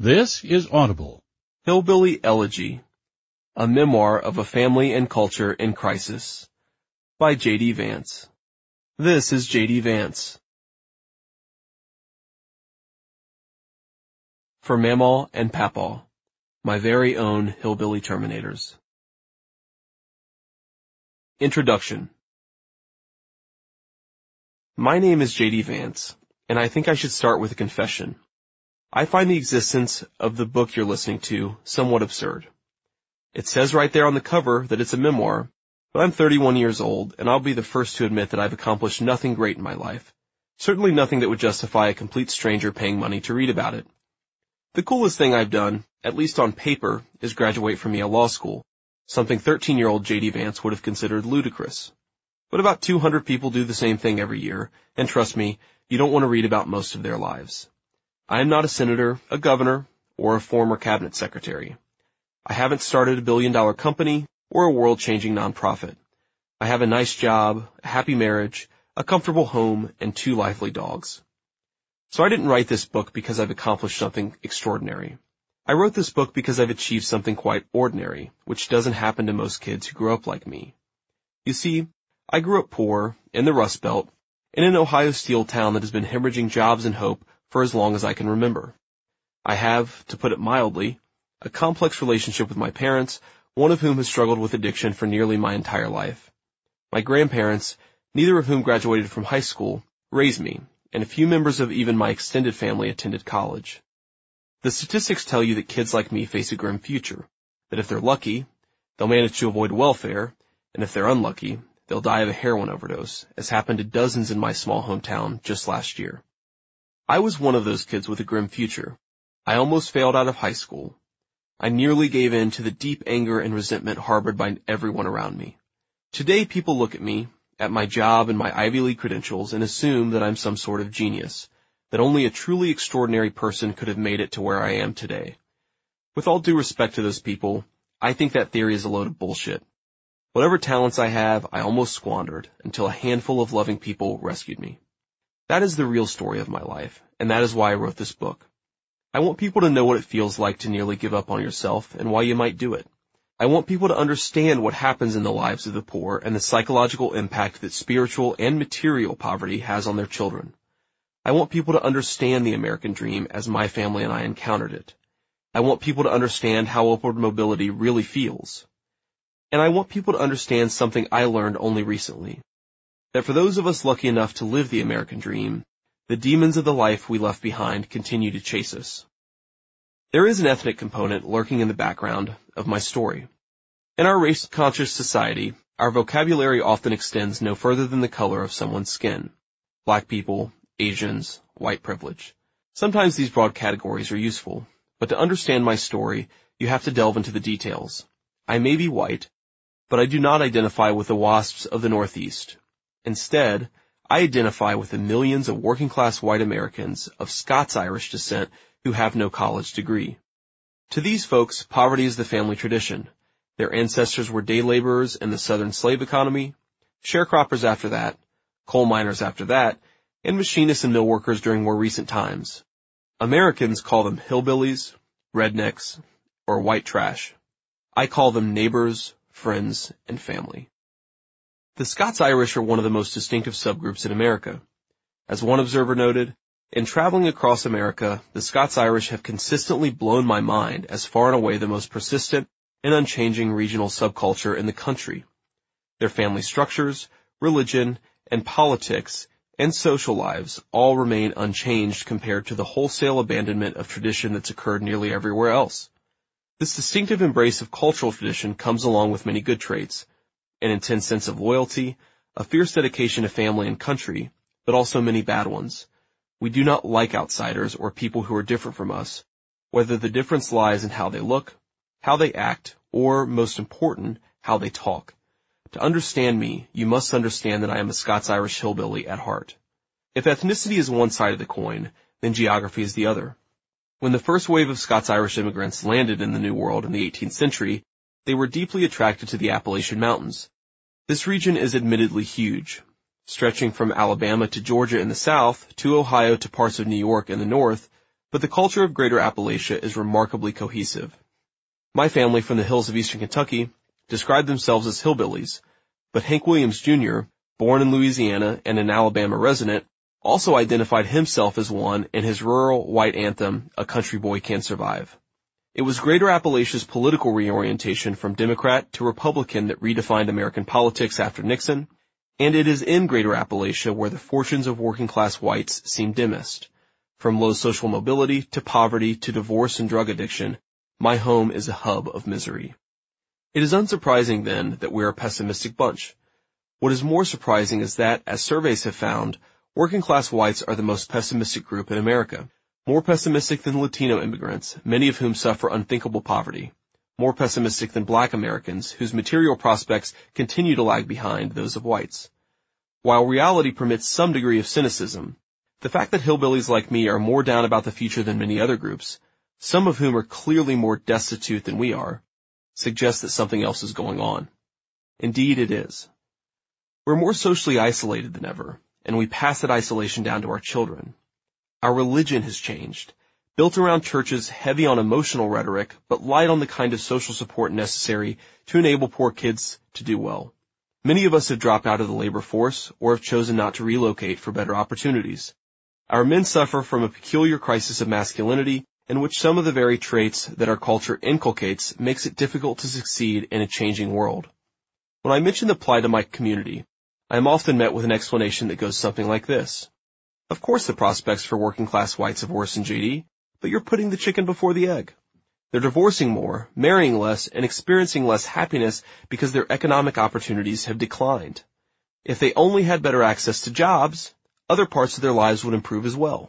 This is Audible. Hillbilly Elegy, a memoir of a family and culture in crisis, by J.D. Vance. This is J.D. Vance. For Mamaw and Papaw, my very own hillbilly terminators. Introduction. My name is J.D. Vance, and I think I should start with a confession. I find the existence of the book you're listening to somewhat absurd. It says right there on the cover that it's a memoir, but I'm 31 years old, and I'll be the first to admit that I've accomplished nothing great in my life. Certainly nothing that would justify a complete stranger paying money to read about it. The coolest thing I've done, at least on paper, is graduate from Yale Law School, something 13-year-old J.D. Vance would have considered ludicrous. But about 200 people do the same thing every year, and trust me, you don't want to read about most of their lives. I am not a senator, a governor, or a former cabinet secretary. I haven't started a billion-dollar company or a world-changing nonprofit. I have a nice job, a happy marriage, a comfortable home, and 2 lively dogs. So I didn't write this book because I've accomplished something extraordinary. I wrote this book because I've achieved something quite ordinary, which doesn't happen to most kids who grow up like me. You see, I grew up poor, in the Rust Belt, in an Ohio steel town that has been hemorrhaging jobs and hope for as long as I can remember. I have, to put it mildly, a complex relationship with my parents, one of whom has struggled with addiction for nearly my entire life. My grandparents, neither of whom graduated from high school, raised me, and a few members of even my extended family attended college. The statistics tell you that kids like me face a grim future, that if they're lucky, they'll manage to avoid welfare, and if they're unlucky, they'll die of a heroin overdose, as happened to dozens in my small hometown just last year. I was one of those kids with a grim future. I almost failed out of high school. I nearly gave in to the deep anger and resentment harbored by everyone around me. Today people look at me, at my job and my Ivy League credentials, and assume that I'm some sort of genius, that only a truly extraordinary person could have made it to where I am today. With all due respect to those people, I think that theory is a load of bullshit. Whatever talents I have, I almost squandered, until a handful of loving people rescued me. That is the real story of my life, and that is why I wrote this book. I want people to know what it feels like to nearly give up on yourself and why you might do it. I want people to understand what happens in the lives of the poor and the psychological impact that spiritual and material poverty has on their children. I want people to understand the American dream as my family and I encountered it. I want people to understand how upward mobility really feels. And I want people to understand something I learned only recently. That for those of us lucky enough to live the American dream, the demons of the life we left behind continue to chase us. There is an ethnic component lurking in the background of my story. In our race-conscious society, our vocabulary often extends no further than the color of someone's skin. Black people, Asians, white privilege. Sometimes these broad categories are useful, but to understand my story, you have to delve into the details. I may be white, but I do not identify with the WASPs of the Northeast. Instead, I identify with the millions of working-class white Americans of Scots-Irish descent who have no college degree. To these folks, poverty is the family tradition. Their ancestors were day laborers in the southern slave economy, sharecroppers after that, coal miners after that, and machinists and mill workers during more recent times. Americans call them hillbillies, rednecks, or white trash. I call them neighbors, friends, and family. The Scots-Irish are one of the most distinctive subgroups in America. As one observer noted, in traveling across America, the Scots-Irish have consistently blown my mind as far and away the most persistent and unchanging regional subculture in the country. Their family structures, religion, and politics, and social lives all remain unchanged compared to the wholesale abandonment of tradition that's occurred nearly everywhere else. This distinctive embrace of cultural tradition comes along with many good traits, an intense sense of loyalty, a fierce dedication to family and country, but also many bad ones. We do not like outsiders or people who are different from us, whether the difference lies in how they look, how they act, or, most important, how they talk. To understand me, you must understand that I am a Scots-Irish hillbilly at heart. If ethnicity is one side of the coin, then geography is the other. When the first wave of Scots-Irish immigrants landed in the New World in the 18th century, they were deeply attracted to the Appalachian Mountains. This region is admittedly huge. Stretching from Alabama to Georgia in the south, to Ohio to parts of New York in the north, but the culture of Greater Appalachia is remarkably cohesive. My family from the hills of eastern Kentucky described themselves as hillbillies, but Hank Williams Jr., born in Louisiana and an Alabama resident, also identified himself as one in his rural white anthem, A Country Boy Can Survive. It was Greater Appalachia's political reorientation from Democrat to Republican that redefined American politics after Nixon, and it is in Greater Appalachia where the fortunes of working-class whites seem dimmest. From low social mobility to poverty to divorce and drug addiction, my home is a hub of misery. It is unsurprising, then, that we are a pessimistic bunch. What is more surprising is that, as surveys have found, working-class whites are the most pessimistic group in America. More pessimistic than Latino immigrants, many of whom suffer unthinkable poverty. More pessimistic than Black Americans, whose material prospects continue to lag behind those of whites. While reality permits some degree of cynicism, the fact that hillbillies like me are more down about the future than many other groups, some of whom are clearly more destitute than we are, suggests that something else is going on. Indeed it is. We're more socially isolated than ever, and we pass that isolation down to our children. Our religion has changed, built around churches heavy on emotional rhetoric, but light on the kind of social support necessary to enable poor kids to do well. Many of us have dropped out of the labor force or have chosen not to relocate for better opportunities. Our men suffer from a peculiar crisis of masculinity in which some of the very traits that our culture inculcates makes it difficult to succeed in a changing world. When I mention the plight of my community, I am often met with an explanation that goes something like this. Of course the prospects for working-class whites have worsened, JD, but you're putting the chicken before the egg. They're divorcing more, marrying less, and experiencing less happiness because their economic opportunities have declined. If they only had better access to jobs, other parts of their lives would improve as well.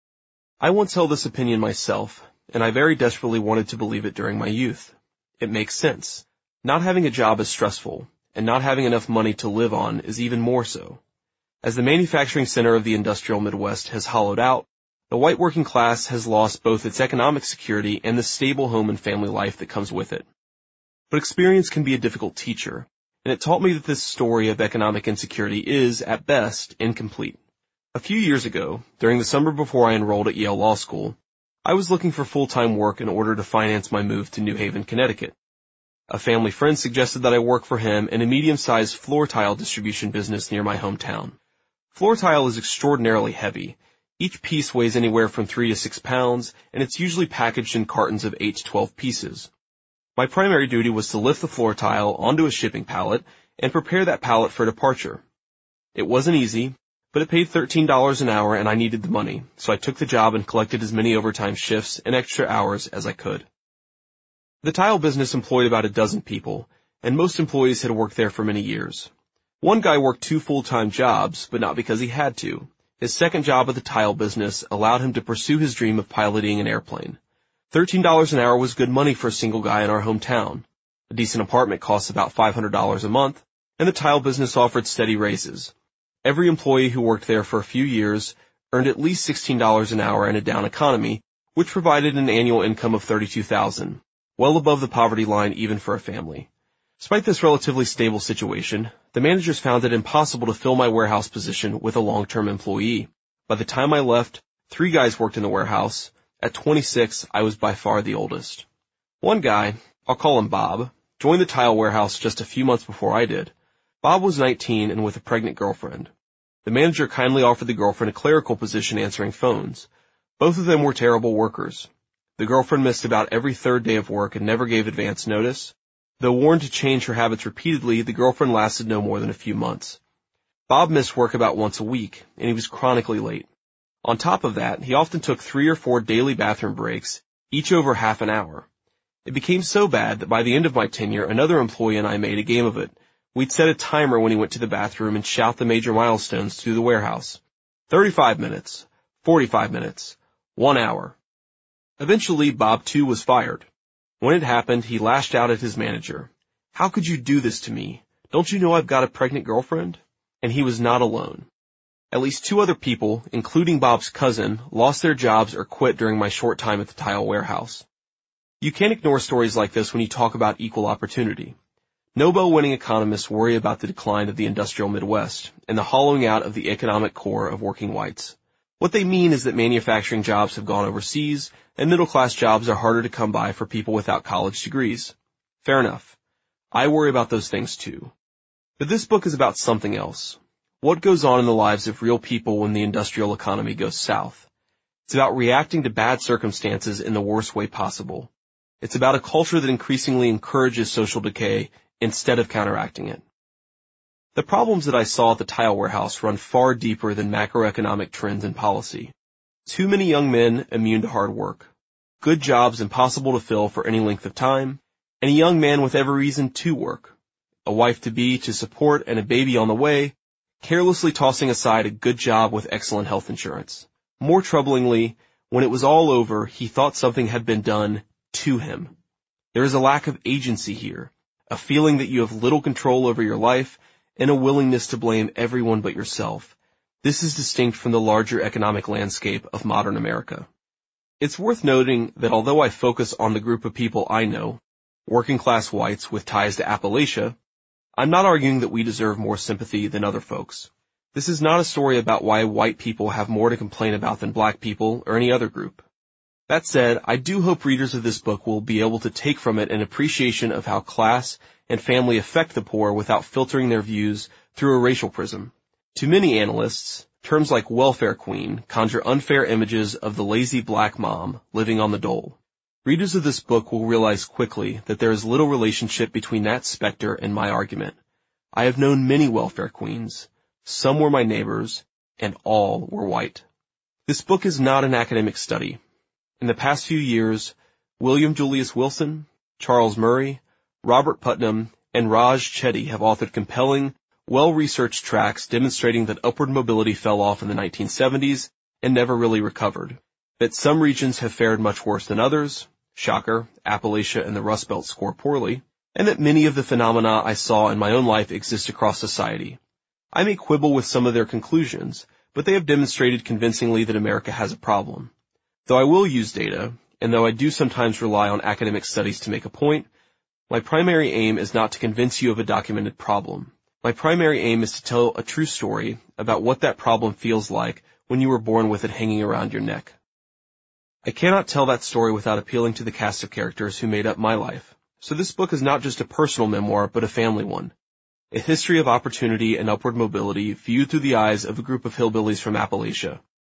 I once held this opinion myself, and I very desperately wanted to believe it during my youth. It makes sense. Not having a job is stressful, and not having enough money to live on is even more so. As the manufacturing center of the industrial Midwest has hollowed out, the white working class has lost both its economic security and the stable home and family life that comes with it. But experience can be a difficult teacher, and it taught me that this story of economic insecurity is, at best, incomplete. A few years ago, during the summer before I enrolled at Yale Law School, I was looking for full-time work in order to finance my move to New Haven, Connecticut. A family friend suggested that I work for him in a medium-sized floor tile distribution business near my hometown. Floor tile is extraordinarily heavy. Each piece weighs anywhere from 3 to 6 pounds, and it's usually packaged in cartons of 8 to 12 pieces. My primary duty was to lift the floor tile onto a shipping pallet and prepare that pallet for departure. It wasn't easy, but it paid $13 an hour and I needed the money, so I took the job and collected as many overtime shifts and extra hours as I could. The tile business employed about a dozen people, and most employees had worked there for many years. One guy worked 2 full-time jobs, but not because he had to. His second job at the tile business allowed him to pursue his dream of piloting an airplane. $13 an hour was good money for a single guy in our hometown. A decent apartment costs about $500 a month, and the tile business offered steady raises. Every employee who worked there for a few years earned at least $16 an hour in a down economy, which provided an annual income of $32,000, well above the poverty line even for a family. Despite this relatively stable situation, the managers found it impossible to fill my warehouse position with a long-term employee. By the time I left, 3 guys worked in the warehouse. At 26, I was by far the oldest. One guy, I'll call him Bob, joined the tile warehouse just a few months before I did. Bob was 19 and with a pregnant girlfriend. The manager kindly offered the girlfriend a clerical position answering phones. Both of them were terrible workers. The girlfriend missed about every 3rd day of work and never gave advance notice. Though warned to change her habits repeatedly, the girlfriend lasted no more than a few months. Bob missed work about once a week, and he was chronically late. On top of that, he often took 3 or 4 daily bathroom breaks, each over half an hour. It became so bad that by the end of my tenure, another employee and I made a game of it. We'd set a timer when he went to the bathroom and shout the major milestones through the warehouse. 35 minutes, 45 minutes, 1 hour. Eventually, Bob too was fired. When it happened, he lashed out at his manager. "How could you do this to me? Don't you know I've got a pregnant girlfriend?" And he was not alone. At least 2 other people, including Bob's cousin, lost their jobs or quit during my short time at the tile warehouse. You can't ignore stories like this when you talk about equal opportunity. Nobel-winning economists worry about the decline of the industrial Midwest and the hollowing out of the economic core of working whites. What they mean is that manufacturing jobs have gone overseas, and middle-class jobs are harder to come by for people without college degrees. Fair enough. I worry about those things too. But this book is about something else. What goes on in the lives of real people when the industrial economy goes south? It's about reacting to bad circumstances in the worst way possible. It's about a culture that increasingly encourages social decay instead of counteracting it. The problems that I saw at the tile warehouse run far deeper than macroeconomic trends and policy. Too many young men immune to hard work, good jobs impossible to fill for any length of time, and a young man with every reason to work, a wife-to-be to support and a baby on the way, carelessly tossing aside a good job with excellent health insurance. More troublingly, when it was all over, he thought something had been done to him. There is a lack of agency here, a feeling that you have little control over your life, and a willingness to blame everyone but yourself. This is distinct from the larger economic landscape of modern America. It's worth noting that although I focus on the group of people I know, working-class whites with ties to Appalachia, I'm not arguing that we deserve more sympathy than other folks. This is not a story about why white people have more to complain about than black people or any other group. That said, I do hope readers of this book will be able to take from it an appreciation of how class and family affect the poor without filtering their views through a racial prism. To many analysts, terms like welfare queen conjure unfair images of the lazy black mom living on the dole. Readers of this book will realize quickly that there is little relationship between that specter and my argument. I have known many welfare queens. Some were my neighbors, and all were white. This book is not an academic study. In the past few years, William Julius Wilson, Charles Murray, Robert Putnam, and Raj Chetty have authored compelling, well-researched tracts demonstrating that upward mobility fell off in the 1970s and never really recovered, that some regions have fared much worse than others, shocker, Appalachia and the Rust Belt score poorly, and that many of the phenomena I saw in my own life exist across society. I may quibble with some of their conclusions, but they have demonstrated convincingly that America has a problem. Though I will use data, and though I do sometimes rely on academic studies to make a point, my primary aim is not to convince you of a documented problem. My primary aim is to tell a true story about what that problem feels like when you were born with it hanging around your neck. I cannot tell that story without appealing to the cast of characters who made up my life. So this book is not just a personal memoir, but a family one. A history of opportunity and upward mobility viewed through the eyes of a group of hillbillies from Appalachia.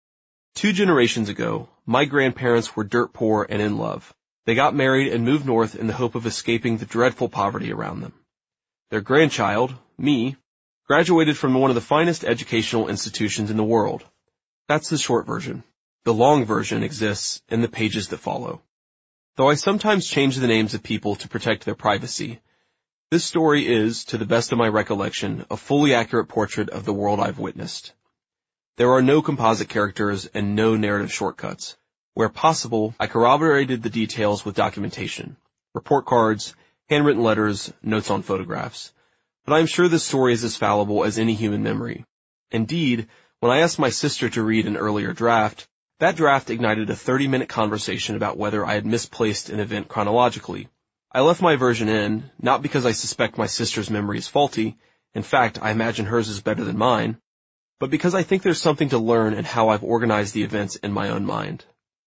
2 generations ago, my grandparents were dirt poor and in love. They got married and moved north in the hope of escaping the dreadful poverty around them. Their grandchild, me, graduated from one of the finest educational institutions in the world. That's the short version. The long version exists in the pages that follow. Though I sometimes change the names of people to protect their privacy, this story is, to the best of my recollection, a fully accurate portrait of the world I've witnessed. There are no composite characters and no narrative shortcuts. Where possible, I corroborated the details with documentation, report cards, handwritten letters, notes on photographs. But I am sure this story is as fallible as any human memory. Indeed, when I asked my sister to read an earlier draft, that draft ignited a 30-minute conversation about whether I had misplaced an event chronologically. I left my version in, not because I suspect my sister's memory is faulty, in fact, I imagine hers is better than mine, but because I think there's something to learn in how I've organized the events in my own mind.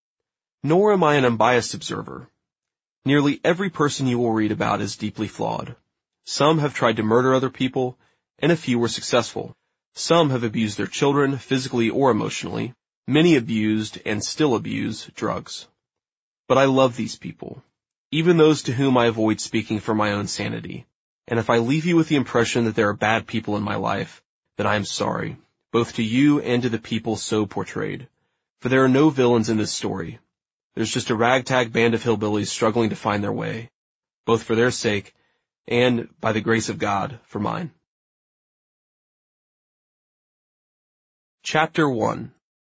Nor am I an unbiased observer. Nearly every person you will read about is deeply flawed. Some have tried to murder other people, and a few were successful. Some have abused their children, physically or emotionally. Many abused, and still abuse, drugs. But I love these people, even those to whom I avoid speaking for my own sanity. And if I leave you with the impression that there are bad people in my life, then I am sorry, both to you and to the people so portrayed. For there are no villains in this story. There's just a ragtag band of hillbillies struggling to find their way, both for their sake and, by the grace of God, for mine. Chapter 1.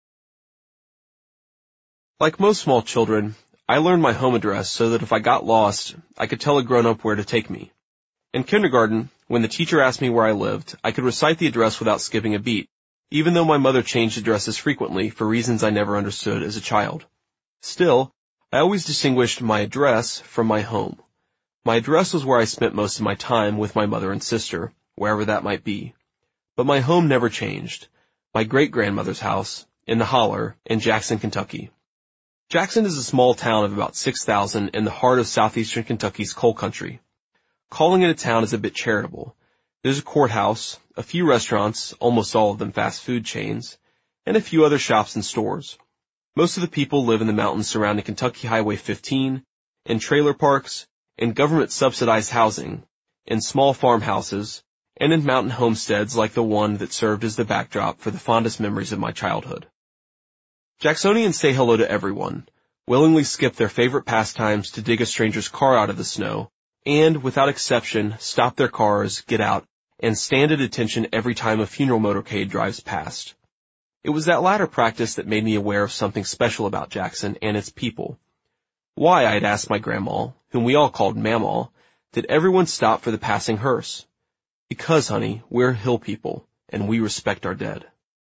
Like most small children, I learned my home address so that if I got lost, I could tell a grown-up where to take me. In kindergarten, when the teacher asked me where I lived, I could recite the address without skipping a beat, even though my mother changed addresses frequently for reasons I never understood as a child. Still, I always distinguished my address from my home. My address was where I spent most of my time with my mother and sister, wherever that might be. But my home never changed. My great-grandmother's house, in the Holler, in Jackson, Kentucky. Jackson is a small town of about 6,000 in the heart of southeastern Kentucky's coal country. Calling it a town is a bit charitable. There's a courthouse, a few restaurants, almost all of them fast food chains, and a few other shops and stores. Most of the people live in the mountains surrounding Kentucky Highway 15, in trailer parks, in government-subsidized housing, in small farmhouses, and in mountain homesteads like the one that served as the backdrop for the fondest memories of my childhood. Jacksonians say hello to everyone, willingly skip their favorite pastimes to dig a stranger's car out of the snow, and, without exception, stop their cars, get out, and stand at attention every time a funeral motorcade drives past. It was that latter practice that made me aware of something special about Jackson and its people. Why, I'd asked my grandma, whom we all called Mamaw, did everyone stop for the passing hearse? Because, honey, we're hill people, and we respect our dead.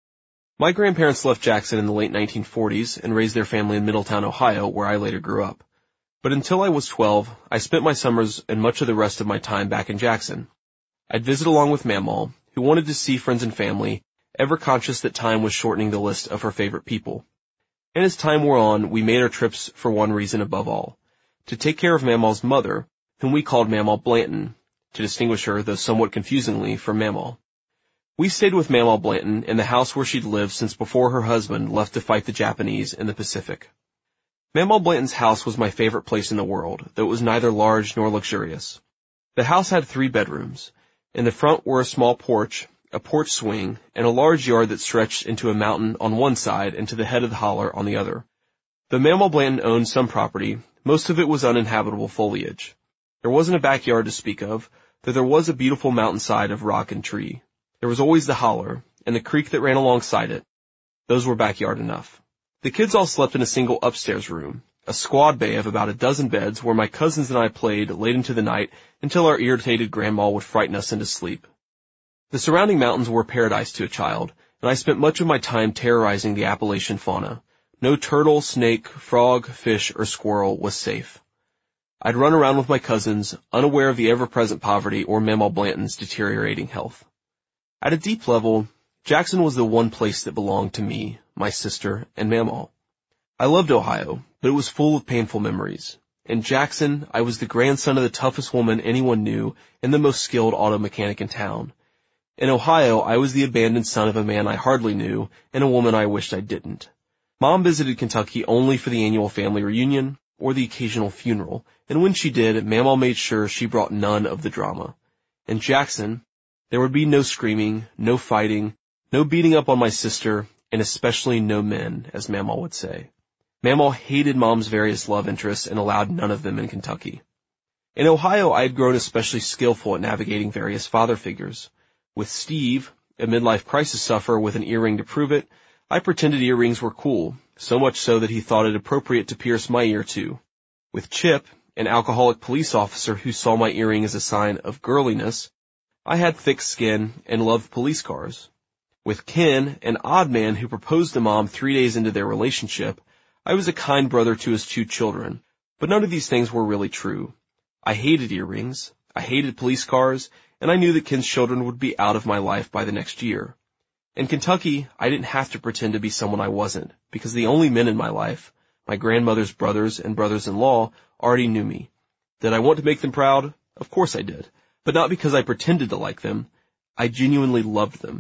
My grandparents left Jackson in the late 1940s and raised their family in Middletown, Ohio, where I later grew up. But until I was 12, I spent my summers and much of the rest of my time back in Jackson. I'd visit along with Mamaw, who wanted to see friends and family, ever conscious that time was shortening the list of her favorite people. And as time wore on, we made our trips for one reason above all, to take care of Mamaw's mother, whom we called Mamaw Blanton, to distinguish her, though somewhat confusingly, from Mamaw. We stayed with Mamaw Blanton in the house where she'd lived since before her husband left to fight the Japanese in the Pacific. Mamaw Blanton's house was my favorite place in the world, though it was neither large nor luxurious. The house had 3 bedrooms. In the front were a small porch, a porch swing, and a large yard that stretched into a mountain on one side and to the head of the holler on the other. Though Mamaw Blanton owned some property, most of it was uninhabitable foliage. There wasn't a backyard to speak of, though there was a beautiful mountainside of rock and tree. There was always the holler, and the creek that ran alongside it. Those were backyard enough. The kids all slept in a single upstairs room, a squad bay of about a dozen beds where my cousins and I played late into the night until our irritated grandma would frighten us into sleep. The surrounding mountains were paradise to a child, and I spent much of my time terrorizing the Appalachian fauna. No turtle, snake, frog, fish, or squirrel was safe. I'd run around with my cousins, unaware of the ever-present poverty or Mamaw Blanton's deteriorating health. At a deep level, Jackson was the one place that belonged to me, my sister, and Mamaw. I loved Ohio, but it was full of painful memories. In Jackson, I was the grandson of the toughest woman anyone knew and the most skilled auto mechanic in town. In Ohio, I was the abandoned son of a man I hardly knew and a woman I wished I didn't. Mom visited Kentucky only for the annual family reunion or the occasional funeral, and when she did, Mamaw made sure she brought none of the drama. In Jackson, there would be no screaming, no fighting, no beating up on my sister, and especially no men, as Mamaw would say. Mamaw hated Mom's various love interests and allowed none of them in Kentucky. In Ohio, I had grown especially skillful at navigating various father figures. With Steve, a midlife crisis sufferer with an earring to prove it, I pretended earrings were cool, so much so that he thought it appropriate to pierce my ear too. With Chip, an alcoholic police officer who saw my earring as a sign of girliness, I had thick skin and loved police cars. With Ken, an odd man who proposed to Mom 3 days into their relationship, I was a kind brother to his 2 children, but none of these things were really true. I hated earrings, I hated police cars, and I knew that Ken's children would be out of my life by the next year. In Kentucky, I didn't have to pretend to be someone I wasn't, because the only men in my life, my grandmother's brothers and brothers-in-law, already knew me. Did I want to make them proud? Of course I did, but not because I pretended to like them. I genuinely loved them.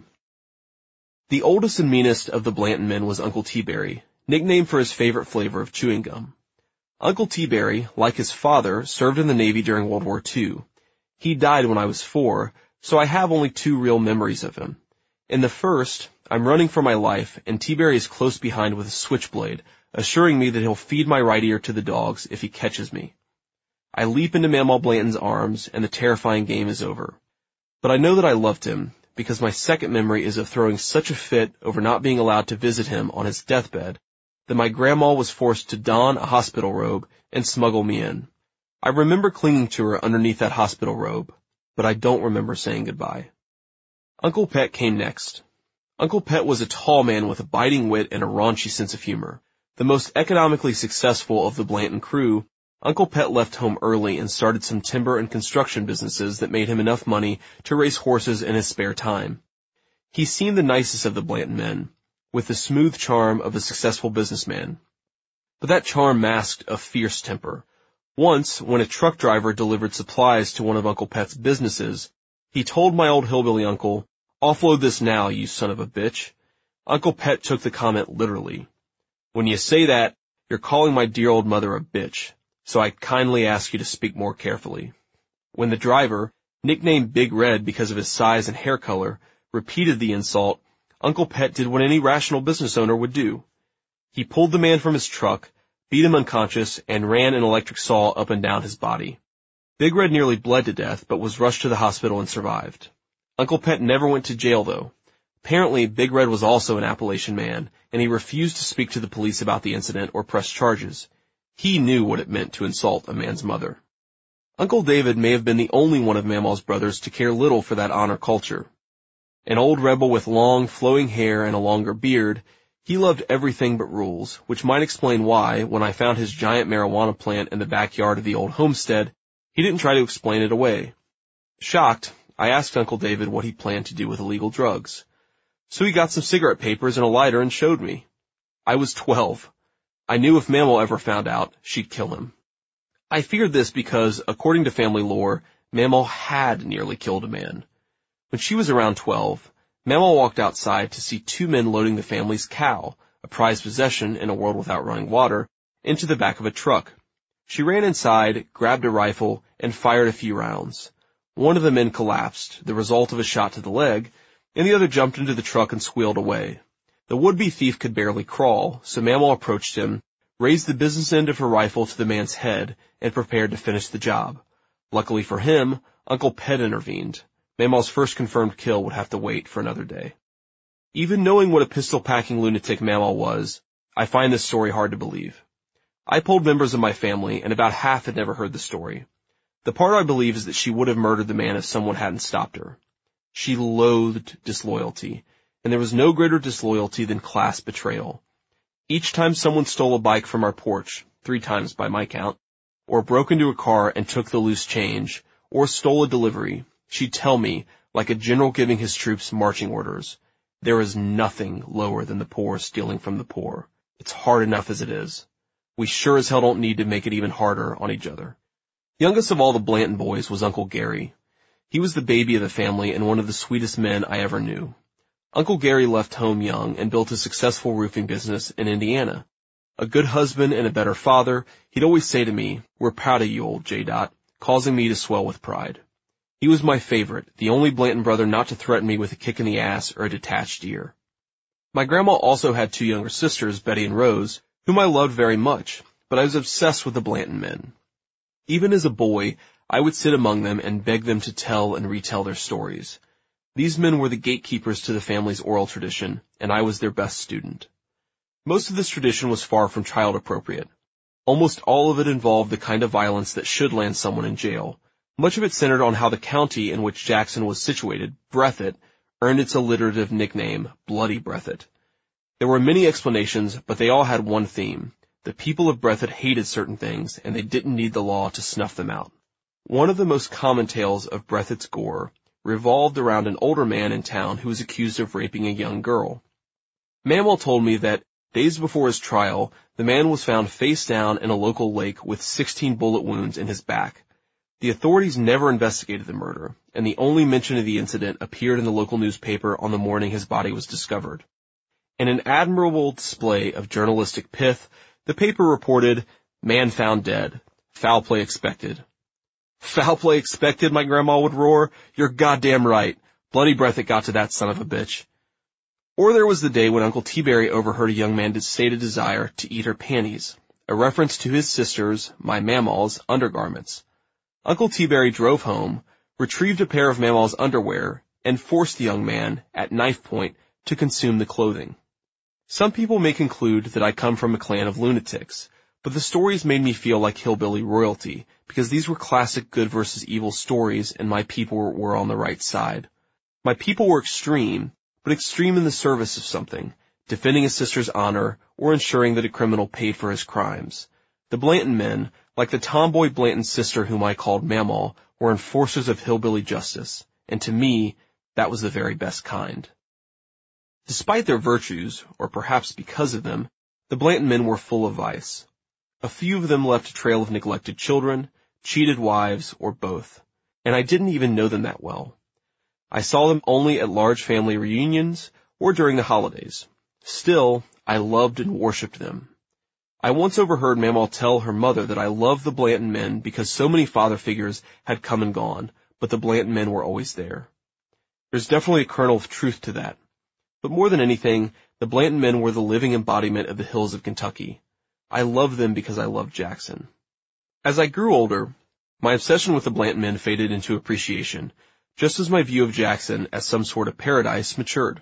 The oldest and meanest of the Blanton men was Uncle T-Berry, nicknamed for his favorite flavor of chewing gum. Uncle T-Berry, like his father, served in the Navy during World War II. He died when I was 4, so I have only 2 real memories of him. In the first, I'm running for my life, and T-Berry is close behind with a switchblade, assuring me that he'll feed my right ear to the dogs if he catches me. I leap into Mamaw Blanton's arms, and the terrifying game is over. But I know that I loved him, because my second memory is of throwing such a fit over not being allowed to visit him on his deathbed that my grandma was forced to don a hospital robe and smuggle me in. I remember clinging to her underneath that hospital robe, but I don't remember saying goodbye. Uncle Pet came next. Uncle Pet was a tall man with a biting wit and a raunchy sense of humor. The most economically successful of the Blanton crew, Uncle Pet left home early and started some timber and construction businesses that made him enough money to race horses in his spare time. He seemed the nicest of the Blanton men. with the smooth charm of a successful businessman. But that charm masked a fierce temper. Once, when a truck driver delivered supplies to one of Uncle Pet's businesses, he told my old hillbilly uncle, "Offload this now, you son of a bitch." Uncle Pet took the comment literally. "When you say that, you're calling my dear old mother a bitch, so I kindly ask you to speak more carefully." When the driver, nicknamed Big Red because of his size and hair color, repeated the insult, Uncle Pet did what any rational business owner would do. He pulled the man from his truck, beat him unconscious, and ran an electric saw up and down his body. Big Red nearly bled to death, but was rushed to the hospital and survived. Uncle Pet never went to jail, though. Apparently, Big Red was also an Appalachian man, and he refused to speak to the police about the incident or press charges. He knew what it meant to insult a man's mother. Uncle David may have been the only one of Mamaw's brothers to care little for that honor culture. An old rebel with long, flowing hair and a longer beard, he loved everything but rules, which might explain why, when I found his giant marijuana plant in the backyard of the old homestead, he didn't try to explain it away. Shocked, I asked Uncle David what he planned to do with illegal drugs. So he got some cigarette papers and a lighter and showed me. I was 12. I knew if Mamaw ever found out, she'd kill him. I feared this because, according to family lore, Mamaw had nearly killed a man. When she was around 12, Mamaw walked outside to see two men loading the family's cow, a prized possession in a world without running water, into the back of a truck. She ran inside, grabbed a rifle, and fired a few rounds. One of the men collapsed, the result of a shot to the leg, and the other jumped into the truck and squealed away. The would-be thief could barely crawl, so Mamaw approached him, raised the business end of her rifle to the man's head, and prepared to finish the job. Luckily for him, Uncle Pet intervened. Mamaw's first confirmed kill would have to wait for another day. Even knowing what a pistol-packing lunatic Mamaw was, I find this story hard to believe. I polled members of my family, and about half had never heard the story. The part I believe is that she would have murdered the man if someone hadn't stopped her. She loathed disloyalty, and there was no greater disloyalty than class betrayal. Each time someone stole a bike from our porch, 3 times by my count, or broke into a car and took the loose change, or stole a delivery, she'd tell me, like a general giving his troops marching orders, "There is nothing lower than the poor stealing from the poor. It's hard enough as it is. We sure as hell don't need to make it even harder on each other." Youngest of all the Blanton boys was Uncle Gary. He was the baby of the family and one of the sweetest men I ever knew. Uncle Gary left home young and built a successful roofing business in Indiana. A good husband and a better father, he'd always say to me, "We're proud of you, old J. causing me to swell with pride. He was my favorite, the only Blanton brother not to threaten me with a kick in the ass or a detached ear. My grandma also had 2 younger sisters, Betty and Rose, whom I loved very much, but I was obsessed with the Blanton men. Even as a boy, I would sit among them and beg them to tell and retell their stories. These men were the gatekeepers to the family's oral tradition, and I was their best student. Most of this tradition was far from child appropriate. Almost all of it involved the kind of violence that should land someone in jail. Much of it centered on how the county in which Jackson was situated, Breathitt, earned its alliterative nickname, Bloody Breathitt. There were many explanations, but they all had one theme. The people of Breathitt hated certain things, and they didn't need the law to snuff them out. One of the most common tales of Breathitt's gore revolved around an older man in town who was accused of raping a young girl. Mamaw told me that, days before his trial, the man was found face down in a local lake with 16 bullet wounds in his back. The authorities never investigated the murder, and the only mention of the incident appeared in the local newspaper on the morning his body was discovered. In an admirable display of journalistic pith, the paper reported, "Man found dead. Foul play expected." "Foul play expected," my grandma would roar. "You're goddamn right. Bloody Breathitt got to that son of a bitch." Or there was the day when Uncle T-Berry overheard a young man state a desire to eat her panties, a reference to his sister's, my Mamaw's, undergarments. Uncle T-Berry drove home, retrieved a pair of Mamaw's underwear, and forced the young man, at knife point, to consume the clothing. Some people may conclude that I come from a clan of lunatics, but the stories made me feel like hillbilly royalty, because these were classic good versus evil stories, and my people were on the right side. My people were extreme, but extreme in the service of something, defending a sister's honor, or ensuring that a criminal paid for his crimes. The Blanton men, like the tomboy Blanton sister whom I called Mamaw, were enforcers of hillbilly justice, and to me, that was the very best kind. Despite their virtues, or perhaps because of them, the Blanton men were full of vice. A few of them left a trail of neglected children, cheated wives, or both, and I didn't even know them that well. I saw them only at large family reunions or during the holidays. Still, I loved and worshipped them. I once overheard Mamaw tell her mother that I loved the Blanton men because so many father figures had come and gone, but the Blanton men were always there. There's definitely a kernel of truth to that. But more than anything, the Blanton men were the living embodiment of the hills of Kentucky. I loved them because I loved Jackson. As I grew older, my obsession with the Blanton men faded into appreciation, just as my view of Jackson as some sort of paradise matured.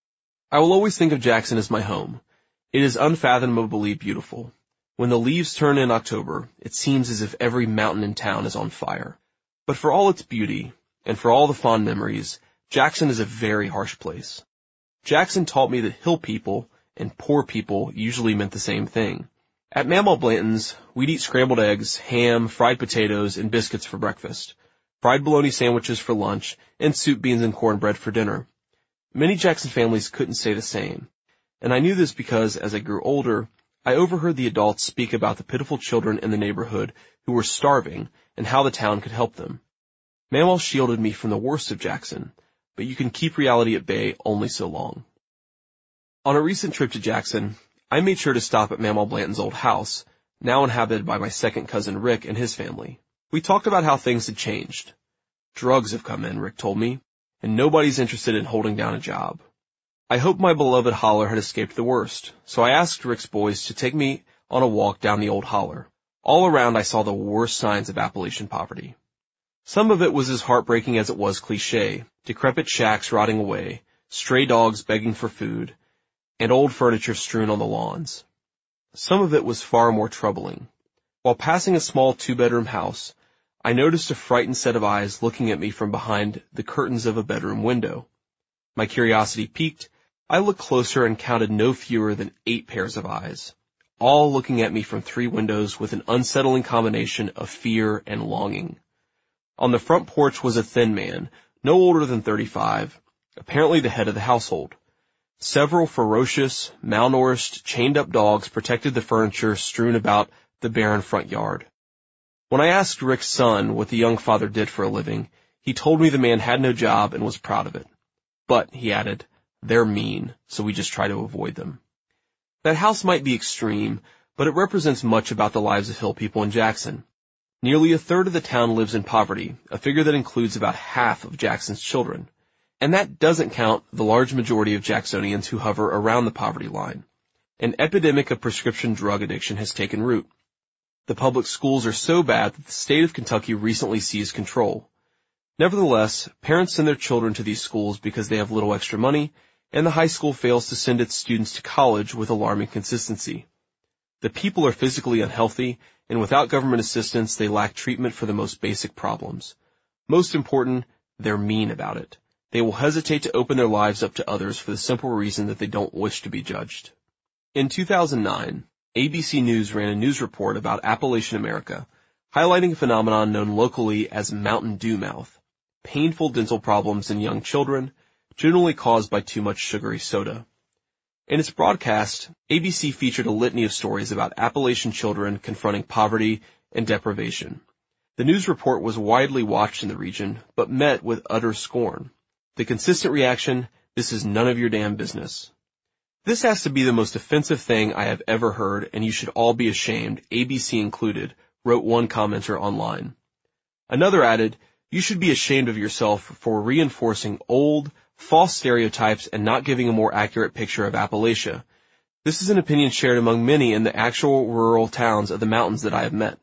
I will always think of Jackson as my home. It is unfathomably beautiful. When the leaves turn in October, it seems as if every mountain in town is on fire. But for all its beauty, and for all the fond memories, Jackson is a very harsh place. Jackson taught me that hill people and poor people usually meant the same thing. At Mamaw Blanton's, we'd eat scrambled eggs, ham, fried potatoes, and biscuits for breakfast, fried bologna sandwiches for lunch, and soup, beans, and cornbread for dinner. Many Jackson families couldn't say the same, and I knew this because, as I grew older, I overheard the adults speak about the pitiful children in the neighborhood who were starving and how the town could help them. Mamaw shielded me from the worst of Jackson, but you can keep reality at bay only so long. On a recent trip to Jackson, I made sure to stop at Mamaw Blanton's old house, now inhabited by my second cousin Rick and his family. We talked about how things had changed. Drugs have come in, Rick told me, and nobody's interested in holding down a job. I hoped my beloved holler had escaped the worst, so I asked Rick's boys to take me on a walk down the old holler. All around I saw the worst signs of Appalachian poverty. Some of it was as heartbreaking as it was cliché: decrepit shacks rotting away, stray dogs begging for food, and old furniture strewn on the lawns. Some of it was far more troubling. While passing a small 2-bedroom house, I noticed a frightened set of eyes looking at me from behind the curtains of a bedroom window. My curiosity piqued. I looked closer and counted no fewer than 8 pairs of eyes, all looking at me from 3 windows with an unsettling combination of fear and longing. On the front porch was a thin man, no older than 35, apparently the head of the household. Several ferocious, malnourished, chained-up dogs protected the furniture strewn about the barren front yard. When I asked Rick's son what the young father did for a living, he told me the man had no job and was proud of it. But, he added, they're mean, so we just try to avoid them. That house might be extreme, but it represents much about the lives of hill people in Jackson. Nearly a third of the town lives in poverty, a figure that includes about half of Jackson's children. And that doesn't count the large majority of Jacksonians who hover around the poverty line. An epidemic of prescription drug addiction has taken root. The public schools are so bad that the state of Kentucky recently seized control. Nevertheless, parents send their children to these schools because they have little extra money, and the high school fails to send its students to college with alarming consistency. The people are physically unhealthy, and without government assistance, they lack treatment for the most basic problems. Most important, they're mean about it. They will hesitate to open their lives up to others for the simple reason that they don't wish to be judged. In 2009, ABC News ran a news report about Appalachian America, highlighting a phenomenon known locally as Mountain Dew mouth, painful dental problems in young children, generally caused by too much sugary soda. In its broadcast, ABC featured a litany of stories about Appalachian children confronting poverty and deprivation. The news report was widely watched in the region, but met with utter scorn. The consistent reaction, this is none of your damn business. This has to be the most offensive thing I have ever heard, and you should all be ashamed, ABC included, wrote one commenter online. Another added, you should be ashamed of yourself for reinforcing old, false stereotypes and not giving a more accurate picture of Appalachia. This is an opinion shared among many in the actual rural towns of the mountains that I have met.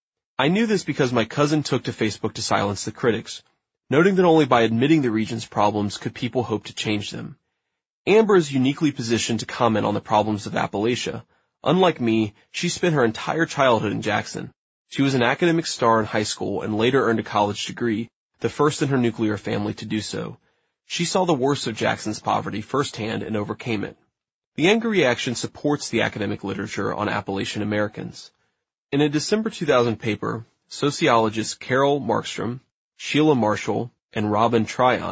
I knew this because my cousin took to Facebook to silence the critics, noting that only by admitting the region's problems could people hope to change them. Amber is uniquely positioned to comment on the problems of Appalachia. Unlike me, she spent her entire childhood in Jackson. She was an academic star in high school and later earned a college degree, the first in her nuclear family to do so. She saw the worst of Jackson's poverty firsthand and overcame it. The angry reaction supports the academic literature on Appalachian Americans. In a December 2000 paper, sociologists Carol Markstrom, Sheila Marshall, and Robin Tryon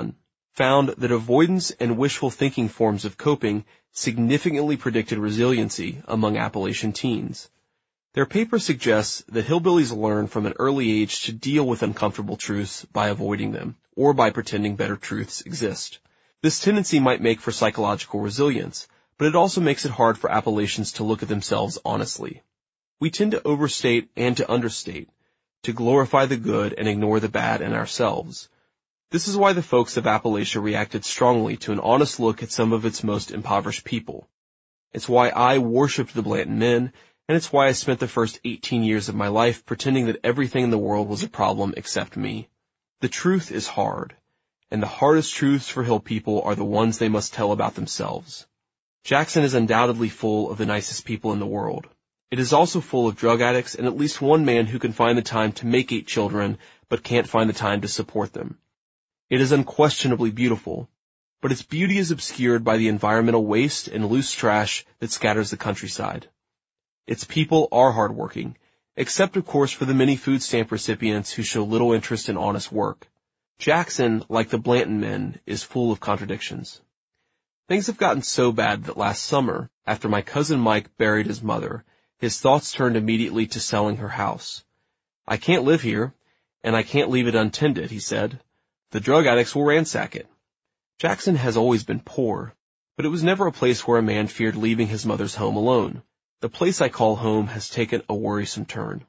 found that avoidance and wishful thinking forms of coping significantly predicted resiliency among Appalachian teens. Their paper suggests that hillbillies learn from an early age to deal with uncomfortable truths by avoiding them, or by pretending better truths exist. This tendency might make for psychological resilience, but it also makes it hard for Appalachians to look at themselves honestly. We tend to overstate and to understate, to glorify the good and ignore the bad in ourselves. This is why the folks of Appalachia reacted strongly to an honest look at some of its most impoverished people. It's why I worshipped the Blanton men, and it's why I spent the first 18 years of my life pretending that everything in the world was a problem except me. The truth is hard, and the hardest truths for Hill people are the ones they must tell about themselves. Jackson is undoubtedly full of the nicest people in the world. It is also full of drug addicts and at least one man who can find the time to make 8 children, but can't find the time to support them. It is unquestionably beautiful, but its beauty is obscured by the environmental waste and loose trash that scatters the countryside. Its people are hardworking, except of course for the many food stamp recipients who show little interest in honest work. Jackson, like the Blanton men, is full of contradictions. Things have gotten so bad that last summer, after my cousin Mike buried his mother, his thoughts turned immediately to selling her house. "I can't live here, and I can't leave it untended," he said. "The drug addicts will ransack it." Jackson has always been poor, but it was never a place where a man feared leaving his mother's home alone. The place I call home has taken a worrisome turn.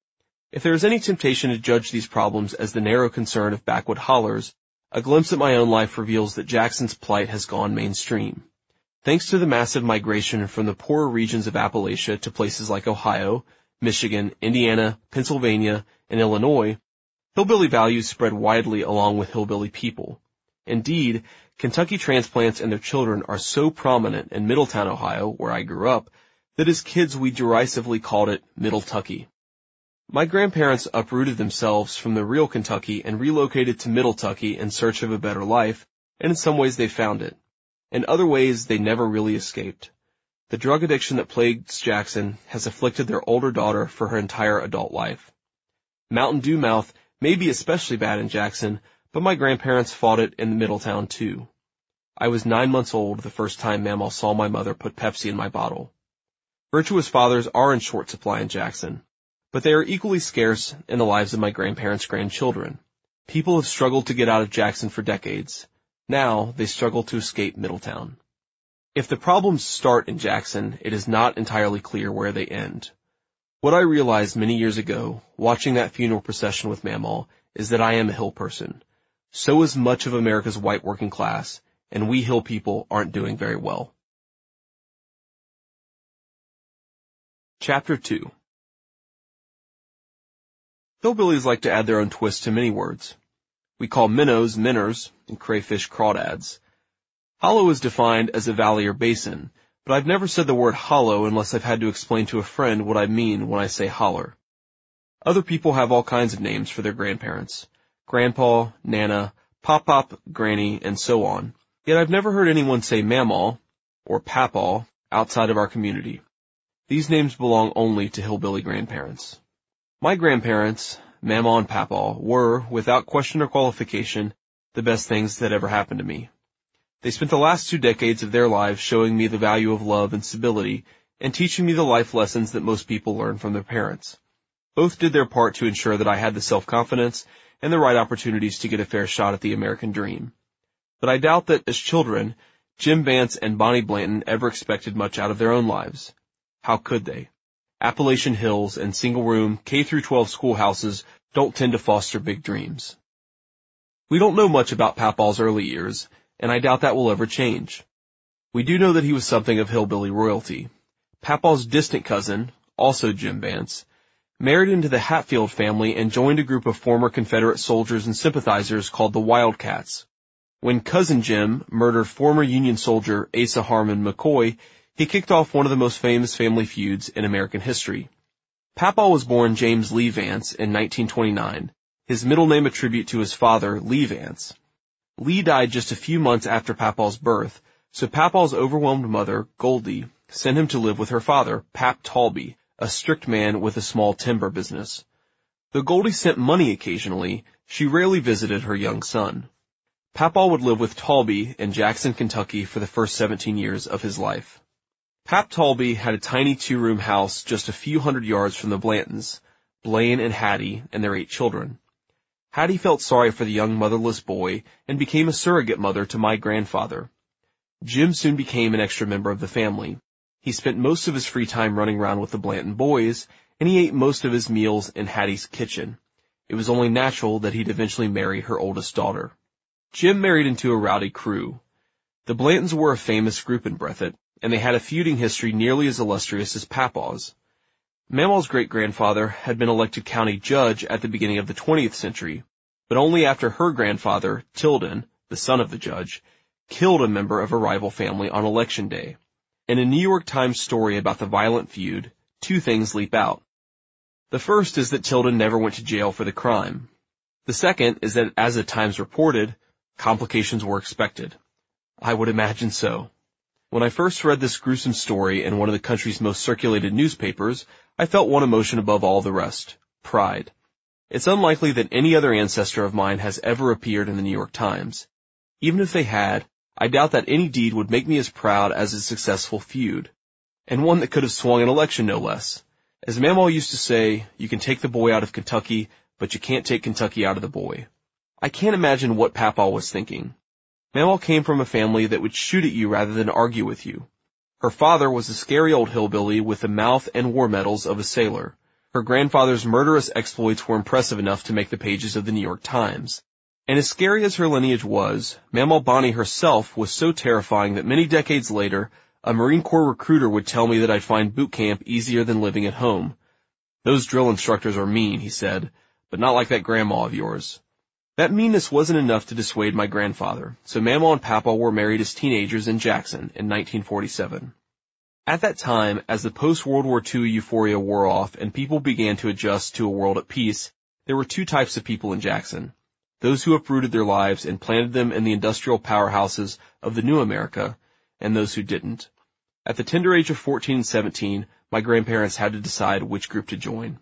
If there is any temptation to judge these problems as the narrow concern of backwood hollers, a glimpse at my own life reveals that Jackson's plight has gone mainstream. Thanks to the massive migration from the poorer regions of Appalachia to places like Ohio, Michigan, Indiana, Pennsylvania, and Illinois, hillbilly values spread widely along with hillbilly people. Indeed, Kentucky transplants and their children are so prominent in Middletown, Ohio, where I grew up, that as kids we derisively called it Middletucky. My grandparents uprooted themselves from the real Kentucky and relocated to Middletucky in search of a better life, and in some ways they found it. In other ways they never really escaped. The drug addiction that plagues Jackson has afflicted their older daughter for her entire adult life. Mountain Dew mouth may be especially bad in Jackson, but my grandparents fought it in Middletown too. I was 9 months old the first time Mamaw saw my mother put Pepsi in my bottle. Virtuous fathers are in short supply in Jackson, but they are equally scarce in the lives of my grandparents' grandchildren. People have struggled to get out of Jackson for decades. Now they struggle to escape Middletown. If the problems start in Jackson, it is not entirely clear where they end. What I realized many years ago, watching that funeral procession with Mamaw, is that I am a Hill person. So is much of America's white working class, and we Hill people aren't doing very well. Chapter 2. Hillbillies like to add their own twist to many words. We call minnows minners and crayfish crawdads. Hollow is defined as a valley or basin, but I've never said the word hollow unless I've had to explain to a friend what I mean when I say holler. Other people have all kinds of names for their grandparents. Grandpa, Nana, Pop-Pop, Granny, and so on. Yet I've never heard anyone say Mamaw or Papaw outside of our community. These names belong only to hillbilly grandparents. My grandparents, Mamaw and Papaw, were, without question or qualification, the best things that ever happened to me. They spent the last 2 decades of their lives showing me the value of love and stability and teaching me the life lessons that most people learn from their parents. Both did their part to ensure that I had the self-confidence and the right opportunities to get a fair shot at the American dream. But I doubt that, as children, Jim Vance and Bonnie Blanton ever expected much out of their own lives. How could they? Appalachian hills and single-room K-12 schoolhouses don't tend to foster big dreams. We don't know much about Papaw's early years, and I doubt that will ever change. We do know that he was something of hillbilly royalty. Papaw's distant cousin, also Jim Vance, married into the Hatfield family and joined a group of former Confederate soldiers and sympathizers called the Wildcats. When Cousin Jim murdered former Union soldier Asa Harmon McCoy, he kicked off one of the most famous family feuds in American history. Papaw was born James Lee Vance in 1929, his middle name a tribute to his father, Lee Vance. Lee died just a few months after Papaw's birth, so Papaw's overwhelmed mother, Goldie, sent him to live with her father, Pap Talby, a strict man with a small timber business. Though Goldie sent money occasionally, she rarely visited her young son. Papaw would live with Talby in Jackson, Kentucky for the first 17 years of his life. Pap Talby had a tiny 2-room house just a few hundred yards from the Blantons, Blaine and Hattie, and their 8 children. Hattie felt sorry for the young motherless boy and became a surrogate mother to my grandfather. Jim soon became an extra member of the family. He spent most of his free time running around with the Blanton boys, and he ate most of his meals in Hattie's kitchen. It was only natural that he'd eventually marry her oldest daughter. Jim married into a rowdy crew. The Blantons were a famous group in Breathitt, and they had a feuding history nearly as illustrious as Papaw's. Mamaw's great-grandfather had been elected county judge at the beginning of the 20th century, but only after her grandfather, Tilden, the son of the judge, killed a member of a rival family on Election Day. In a New York Times story about the violent feud, 2 things leap out. The first is that Tilden never went to jail for the crime. The second is that, as the Times reported, complications were expected. I would imagine so. When I first read this gruesome story in one of the country's most circulated newspapers, I felt one emotion above all the rest: pride. It's unlikely that any other ancestor of mine has ever appeared in the New York Times. Even if they had, I doubt that any deed would make me as proud as a successful feud. And one that could have swung an election, no less. As Mamaw used to say, you can take the boy out of Kentucky, but you can't take Kentucky out of the boy. I can't imagine what Papaw was thinking. Mamaw came from a family that would shoot at you rather than argue with you. Her father was a scary old hillbilly with the mouth and war medals of a sailor. Her grandfather's murderous exploits were impressive enough to make the pages of the New York Times. And as scary as her lineage was, Mamaw Bonnie herself was so terrifying that many decades later, a Marine Corps recruiter would tell me that I'd find boot camp easier than living at home. Those drill instructors are mean, he said, but not like that grandma of yours. That meanness wasn't enough to dissuade my grandfather, so Mamaw and Papaw were married as teenagers in Jackson in 1947. At that time, as the post-World War II euphoria wore off and people began to adjust to a world at peace, there were 2 types of people in Jackson: those who uprooted their lives and planted them in the industrial powerhouses of the new America, and those who didn't. At the tender age of 14 and 17, my grandparents had to decide which group to join.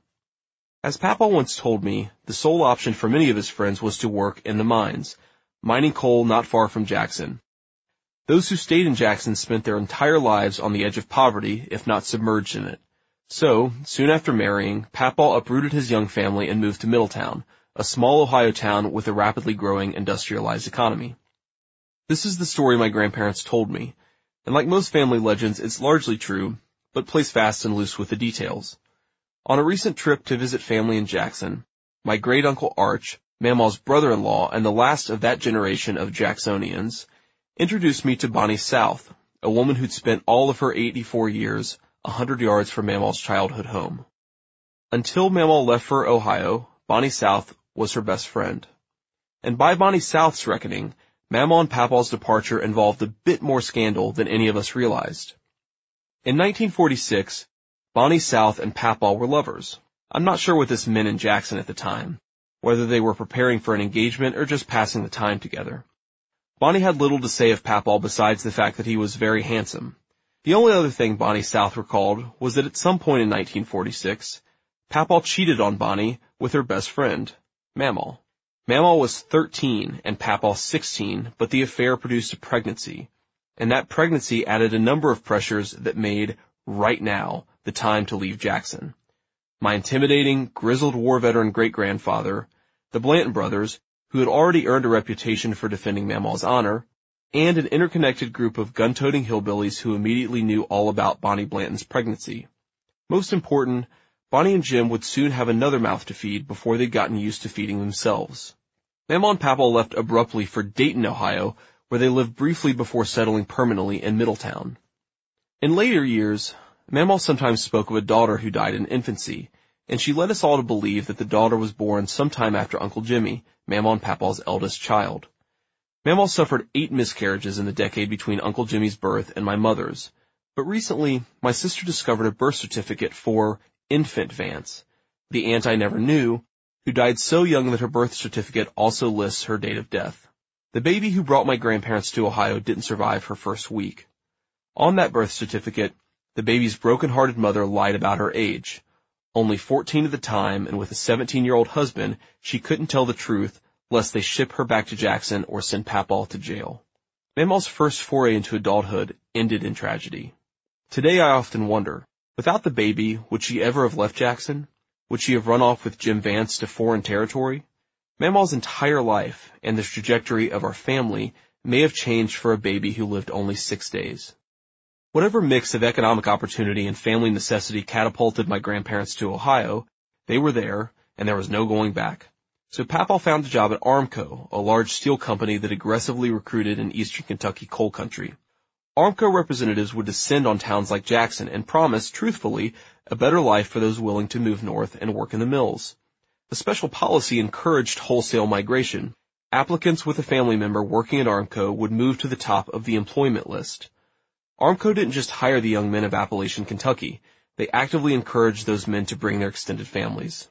As Papaw once told me, the sole option for many of his friends was to work in the mines, mining coal not far from Jackson. Those who stayed in Jackson spent their entire lives on the edge of poverty, if not submerged in it. So, soon after marrying, Papaw uprooted his young family and moved to Middletown, a small Ohio town with a rapidly growing industrialized economy. This is the story my grandparents told me, and like most family legends, it's largely true, but plays fast and loose with the details. On a recent trip to visit family in Jackson, my great-uncle Arch, Mamaw's brother-in-law and the last of that generation of Jacksonians, introduced me to Bonnie South, a woman who'd spent all of her 84 years 100 yards from Mamaw's childhood home. Until Mamaw left for Ohio, Bonnie South was her best friend. And by Bonnie South's reckoning, Mamaw and Papaw's departure involved a bit more scandal than any of us realized. In 1946, Bonnie South and Papaw were lovers. I'm not sure what this meant in Jackson at the time, whether they were preparing for an engagement or just passing the time together. Bonnie had little to say of Papaw besides the fact that he was very handsome. The only other thing Bonnie South recalled was that at some point in 1946, Papaw cheated on Bonnie with her best friend, Mamaw. Mamaw was 13 and Papaw 16, but the affair produced a pregnancy, and that pregnancy added a number of pressures that made, right now, the time to leave Jackson. My intimidating, grizzled war veteran great-grandfather, the Blanton brothers, who had already earned a reputation for defending Mamaw's honor, and an interconnected group of gun-toting hillbillies who immediately knew all about Bonnie Blanton's pregnancy. Most important, Bonnie and Jim would soon have another mouth to feed before they'd gotten used to feeding themselves. Mamaw and Papaw left abruptly for Dayton, Ohio, where they lived briefly before settling permanently in Middletown. In later years, Mamaw sometimes spoke of a daughter who died in infancy, and she led us all to believe that the daughter was born sometime after Uncle Jimmy, Mamaw and Papaw's eldest child. Mamaw suffered 8 miscarriages in the decade between Uncle Jimmy's birth and my mother's, but recently my sister discovered a birth certificate for Infant Vance, the aunt I never knew, who died so young that her birth certificate also lists her date of death. The baby who brought my grandparents to Ohio didn't survive her first week. On that birth certificate, the baby's broken-hearted mother lied about her age. Only 14 at the time, and with a 17-year-old husband, she couldn't tell the truth, lest they ship her back to Jackson or send Papaw to jail. Mamaw's first foray into adulthood ended in tragedy. Today I often wonder, without the baby, would she ever have left Jackson? Would she have run off with Jim Vance to foreign territory? Mamaw's entire life and the trajectory of our family may have changed for a baby who lived only 6 days. Whatever mix of economic opportunity and family necessity catapulted my grandparents to Ohio, they were there, and there was no going back. So Papaw found a job at Armco, a large steel company that aggressively recruited in eastern Kentucky coal country. Armco representatives would descend on towns like Jackson and promise, truthfully, a better life for those willing to move north and work in the mills. The special policy encouraged wholesale migration. Applicants with a family member working at Armco would move to the top of the employment list. Armco didn't just hire the young men of Appalachian Kentucky. They actively encouraged those men to bring their extended families.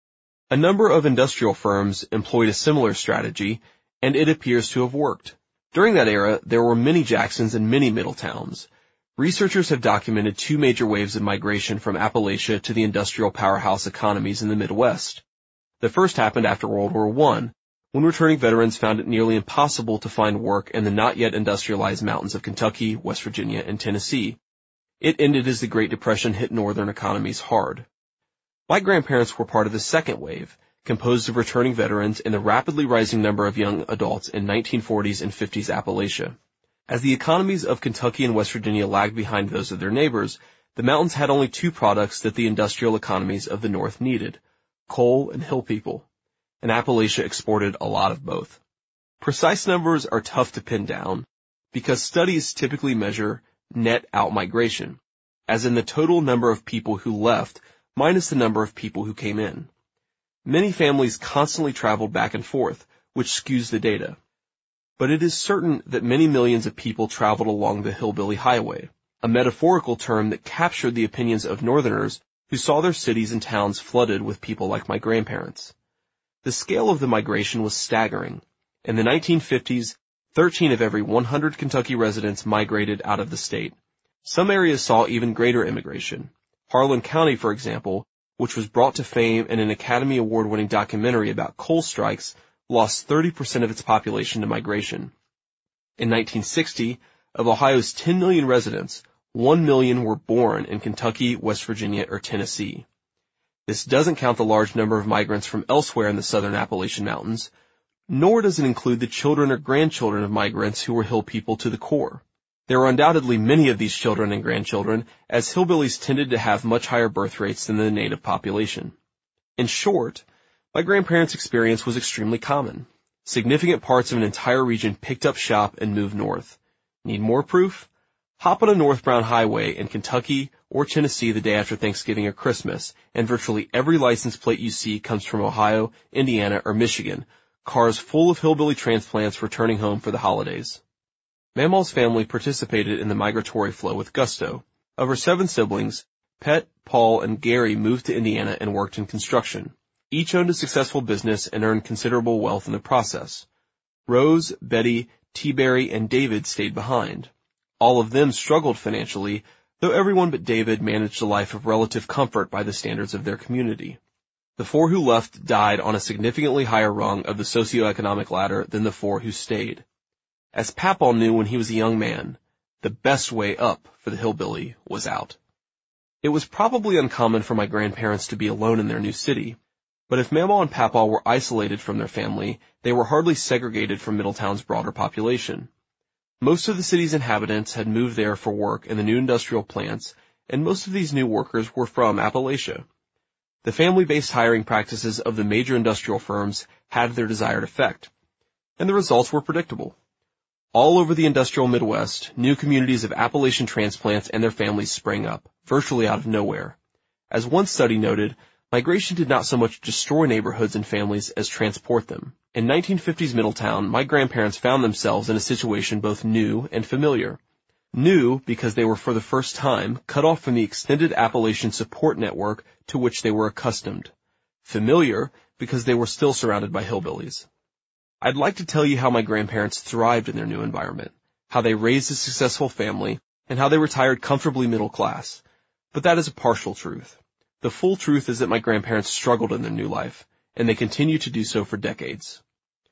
A number of industrial firms employed a similar strategy, and it appears to have worked. During that era, there were many Jacksons and many Middletowns. Researchers have documented 2 major waves of migration from Appalachia to the industrial powerhouse economies in the Midwest. The first happened after World War I, when returning veterans found it nearly impossible to find work in the not yet industrialized mountains of Kentucky, West Virginia, and Tennessee. It ended as the Great Depression hit northern economies hard. My grandparents were part of the second wave, composed of returning veterans and the rapidly rising number of young adults in 1940s and 50s Appalachia. As the economies of Kentucky and West Virginia lagged behind those of their neighbors, the mountains had only 2 products that the industrial economies of the North needed: coal and hill people. And Appalachia exported a lot of both. Precise numbers are tough to pin down because studies typically measure net outmigration, as in the total number of people who left minus the number of people who came in. Many families constantly traveled back and forth, which skews the data. But it is certain that many millions of people traveled along the Hillbilly Highway, a metaphorical term that captured the opinions of Northerners who saw their cities and towns flooded with people like my grandparents. The scale of the migration was staggering. In the 1950s, 13 of every 100 Kentucky residents migrated out of the state. Some areas saw even greater immigration. Harlan County, for example, which was brought to fame in an Academy Award-winning documentary about coal strikes, lost 30% of its population to migration. In 1960, of Ohio's 10 million residents, 1 million were born in Kentucky, West Virginia, or Tennessee. This doesn't count the large number of migrants from elsewhere in the southern Appalachian Mountains, nor does it include the children or grandchildren of migrants who were hill people to the core. There were undoubtedly many of these children and grandchildren, as hillbillies tended to have much higher birth rates than the native population. In short, my grandparents' experience was extremely common. Significant parts of an entire region picked up shop and moved north. Need more proof? Hop on a northbound highway in Kentucky or Tennessee the day after Thanksgiving or Christmas, and virtually every license plate you see comes from Ohio, Indiana, or Michigan, cars full of hillbilly transplants returning home for the holidays. Mamaw's family participated in the migratory flow with gusto. Of her 7 siblings, Pet, Paul, and Gary moved to Indiana and worked in construction. Each owned a successful business and earned considerable wealth in the process. Rose, Betty, T-Berry, and David stayed behind. All of them struggled financially, though everyone but David managed a life of relative comfort by the standards of their community. The 4 who left died on a significantly higher rung of the socioeconomic ladder than the 4 who stayed. As Papaw knew when he was a young man, the best way up for the hillbilly was out. It was probably uncommon for my grandparents to be alone in their new city, but if Mamaw and Papaw were isolated from their family, they were hardly segregated from Middletown's broader population. Most of the city's inhabitants had moved there for work in the new industrial plants, and most of these new workers were from Appalachia. The family-based hiring practices of the major industrial firms had their desired effect, and the results were predictable. All over the industrial Midwest, new communities of Appalachian transplants and their families sprang up, virtually out of nowhere. As one study noted, migration did not so much destroy neighborhoods and families as transport them. In 1950s Middletown, my grandparents found themselves in a situation both new and familiar. New because they were for the first time cut off from the extended Appalachian support network to which they were accustomed. Familiar because they were still surrounded by hillbillies. I'd like to tell you how my grandparents thrived in their new environment, how they raised a successful family, and how they retired comfortably middle class. But that is a partial truth. The full truth is that my grandparents struggled in their new life, and they continue to do so for decades.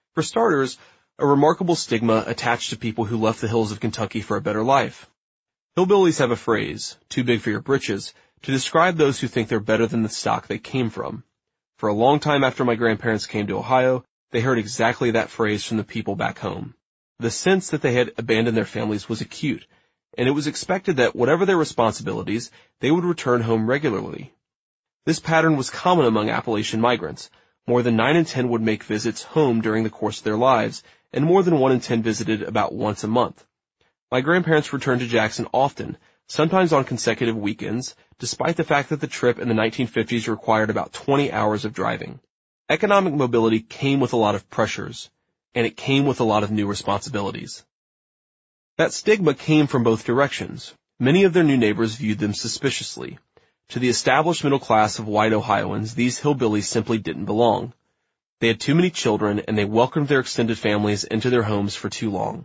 For starters, a remarkable stigma attached to people who left the hills of Kentucky for a better life. Hillbillies have a phrase, too big for your britches, to describe those who think they're better than the stock they came from. For a long time after my grandparents came to Ohio, they heard exactly that phrase from the people back home. The sense that they had abandoned their families was acute, and it was expected that whatever their responsibilities, they would return home regularly. This pattern was common among Appalachian migrants. More than 9 in 10 would make visits home during the course of their lives, and more than 1 in 10 visited about once a month. My grandparents returned to Jackson often, sometimes on consecutive weekends, despite the fact that the trip in the 1950s required about 20 hours of driving. Economic mobility came with a lot of pressures, and it came with a lot of new responsibilities. That stigma came from both directions. Many of their new neighbors viewed them suspiciously. To the established middle class of white Ohioans, these hillbillies simply didn't belong. They had too many children, and they welcomed their extended families into their homes for too long.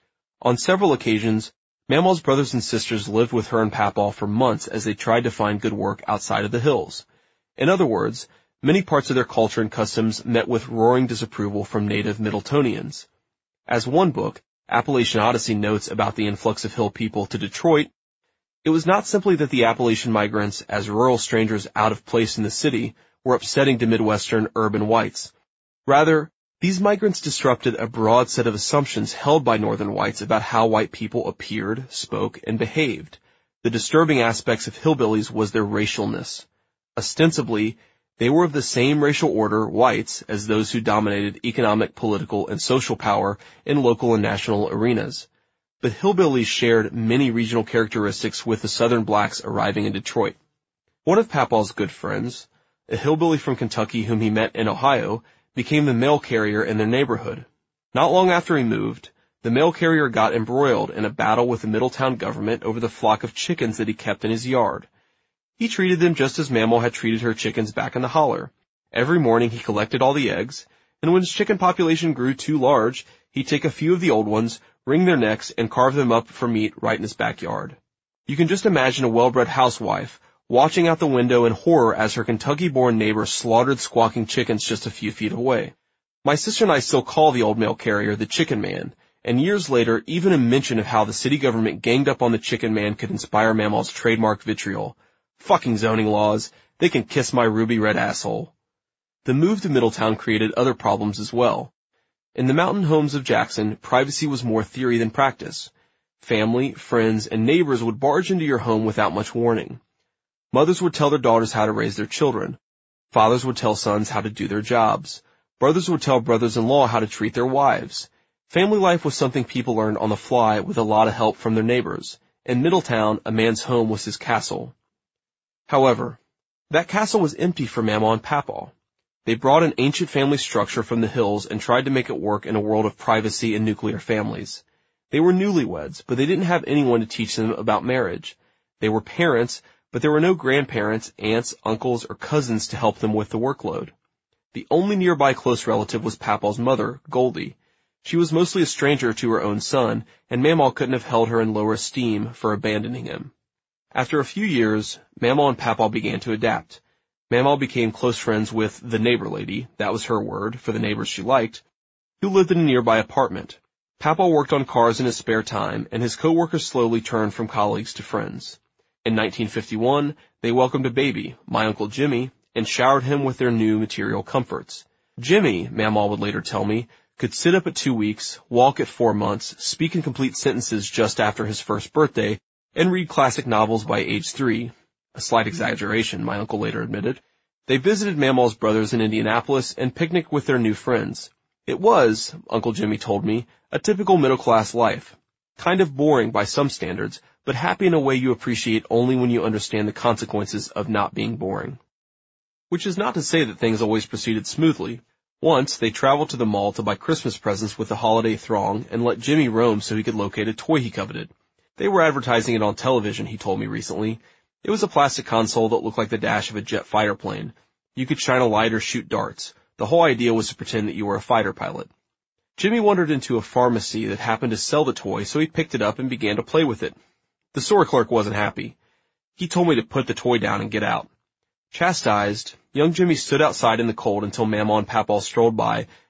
On several occasions, Mamaw's brothers and sisters lived with her and Papaw for months as they tried to find good work outside of the hills. In other words, many parts of their culture and customs met with roaring disapproval from native Middletonians. As one book, Appalachian Odyssey, notes about the influx of hill people to Detroit, it was not simply that the Appalachian migrants, as rural strangers out of place in the city, were upsetting to Midwestern urban whites. Rather, these migrants disrupted a broad set of assumptions held by northern whites about how white people appeared, spoke, and behaved. The disturbing aspects of hillbillies was their racialness. Ostensibly, they were of the same racial order, whites, as those who dominated economic, political, and social power in local and national arenas. But hillbillies shared many regional characteristics with the southern blacks arriving in Detroit. One of Papaw's good friends, a hillbilly from Kentucky whom he met in Ohio, became the mail carrier in their neighborhood. Not long after he moved, the mail carrier got embroiled in a battle with the Middletown government over the flock of chickens that he kept in his yard. He treated them just as Mamaw had treated her chickens back in the holler. Every morning he collected all the eggs, and when his chicken population grew too large, he'd take a few of the old ones, wring their necks, and carve them up for meat right in his backyard. You can just imagine a well-bred housewife watching out the window in horror as her Kentucky-born neighbor slaughtered squawking chickens just a few feet away. My sister and I still call the old mail carrier the Chicken Man, and years later, even a mention of how the city government ganged up on the Chicken Man could inspire Mamaw's trademark vitriol. Fucking zoning laws. They can kiss my ruby red asshole. The move to Middletown created other problems as well. In the mountain homes of Jackson, privacy was more theory than practice. Family, friends, and neighbors would barge into your home without much warning. Mothers would tell their daughters how to raise their children. Fathers would tell sons how to do their jobs. Brothers would tell brothers-in-law how to treat their wives. Family life was something people learned on the fly with a lot of help from their neighbors. In Middletown, a man's home was his castle. However, that castle was empty for Mamaw and Papaw. They brought an ancient family structure from the hills and tried to make it work in a world of privacy and nuclear families. They were newlyweds, but they didn't have anyone to teach them about marriage. They were parents, but there were no grandparents, aunts, uncles, or cousins to help them with the workload. The only nearby close relative was Papaw's mother, Goldie. She was mostly a stranger to her own son, and Mamaw couldn't have held her in lower esteem for abandoning him. After a few years, Mamaw and Papaw began to adapt. Mamaw became close friends with the neighbor lady, that was her word for the neighbors she liked, who lived in a nearby apartment. Papaw worked on cars in his spare time, and his coworkers slowly turned from colleagues to friends. In 1951, they welcomed a baby, my Uncle Jimmy, and showered him with their new material comforts. Jimmy, Mamaw would later tell me, could sit up at 2 weeks, walk at 4 months, speak in complete sentences just after his first birthday, and read classic novels by age 3. A slight exaggeration, my uncle later admitted. They visited Mamaw's brothers in Indianapolis and picnicked with their new friends. It was, Uncle Jimmy told me, a typical middle-class life. Kind of boring by some standards, but happy in a way you appreciate only when you understand the consequences of not being boring. Which is not to say that things always proceeded smoothly. Once, they traveled to the mall to buy Christmas presents with the holiday throng and let Jimmy roam so he could locate a toy he coveted. They were advertising it on television, he told me recently. It was a plastic console that looked like the dash of a jet fighter plane. You could shine a light or shoot darts. The whole idea was to pretend that you were a fighter pilot. Jimmy wandered into a pharmacy that happened to sell the toy, so he picked it up and began to play with it. The store clerk wasn't happy. He told me to put the toy down and get out. Chastised, young Jimmy stood outside in the cold until Mamaw and Papaw strolled by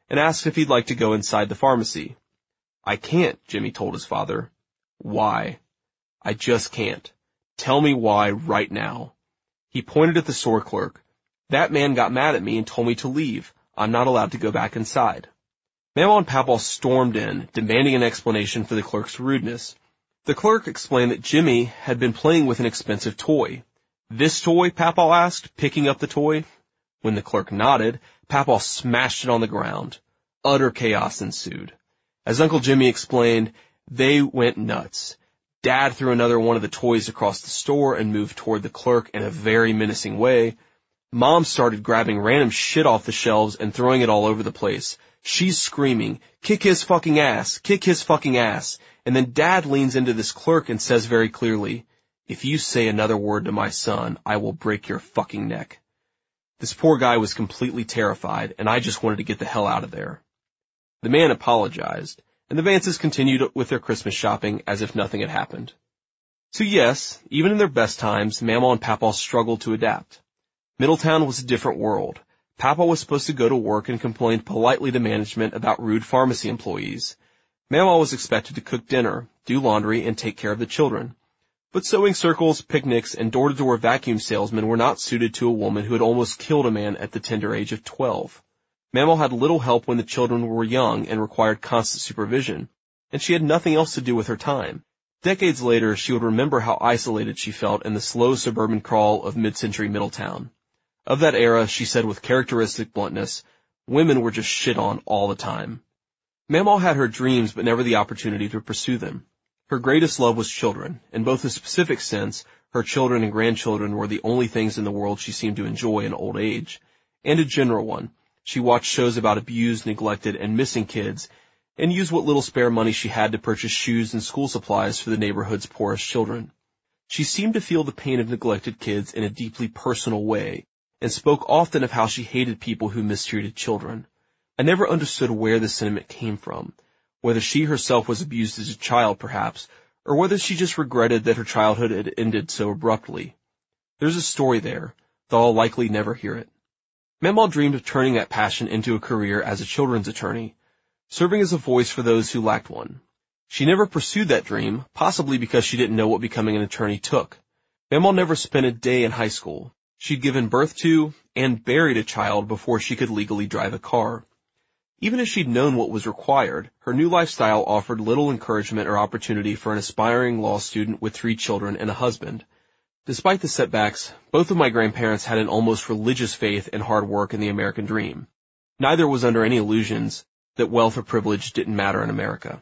and asked if he'd like to go inside the pharmacy. "I can't," Jimmy told his father. "Why?" "I just can't. Tell me why right now." He pointed at the store clerk. "That man got mad at me and told me to leave. I'm not allowed to go back inside." Mamaw and Papaw stormed in, demanding an explanation for the clerk's rudeness. The clerk explained that Jimmy had been playing with an expensive toy. "This toy?" Papaw asked, picking up the toy. When the clerk nodded, Papaw smashed it on the ground. Utter chaos ensued. As Uncle Jimmy explained, they went nuts. Dad threw another one of the toys across the store and moved toward the clerk in a very menacing way. Mom started grabbing random shit off the shelves and throwing it all over the place. She's screaming, "Kick his fucking ass! Kick his fucking ass!" And then Dad leans into this clerk and says very clearly, "If you say another word to my son, I will break your fucking neck." This poor guy was completely terrified, and I just wanted to get the hell out of there. The man apologized, and the Vances continued with their Christmas shopping as if nothing had happened. So yes, even in their best times, Mamaw and Papaw struggled to adapt. Middletown was a different world. Papaw was supposed to go to work and complained politely to management about rude pharmacy employees. Mamaw was expected to cook dinner, do laundry, and take care of the children. But sewing circles, picnics, and door-to-door vacuum salesmen were not suited to a woman who had almost killed a man at the tender age of 12. Mamaw had little help when the children were young and required constant supervision, and she had nothing else to do with her time. Decades later, she would remember how isolated she felt in the slow suburban crawl of mid-century Middletown. Of that era, she said with characteristic bluntness, women were just shit on all the time. Mamaw had her dreams but never the opportunity to pursue them. Her greatest love was children. In both a specific sense, her children and grandchildren were the only things in the world she seemed to enjoy in old age, and a general one. She watched shows about abused, neglected, and missing kids, and used what little spare money she had to purchase shoes and school supplies for the neighborhood's poorest children. She seemed to feel the pain of neglected kids in a deeply personal way, and spoke often of how she hated people who mistreated children. I never understood where this sentiment came from, whether she herself was abused as a child, perhaps, or whether she just regretted that her childhood had ended so abruptly. There's a story there, though I'll likely never hear it. Mamaw dreamed of turning that passion into a career as a children's attorney, serving as a voice for those who lacked one. She never pursued that dream, possibly because she didn't know what becoming an attorney took. Mamaw never spent a day in high school. She'd given birth to and buried a child before she could legally drive a car. Even if she'd known what was required, her new lifestyle offered little encouragement or opportunity for an aspiring law student with 3 children and a husband. Despite the setbacks, both of my grandparents had an almost religious faith in hard work and the American dream. Neither was under any illusions that wealth or privilege didn't matter in America.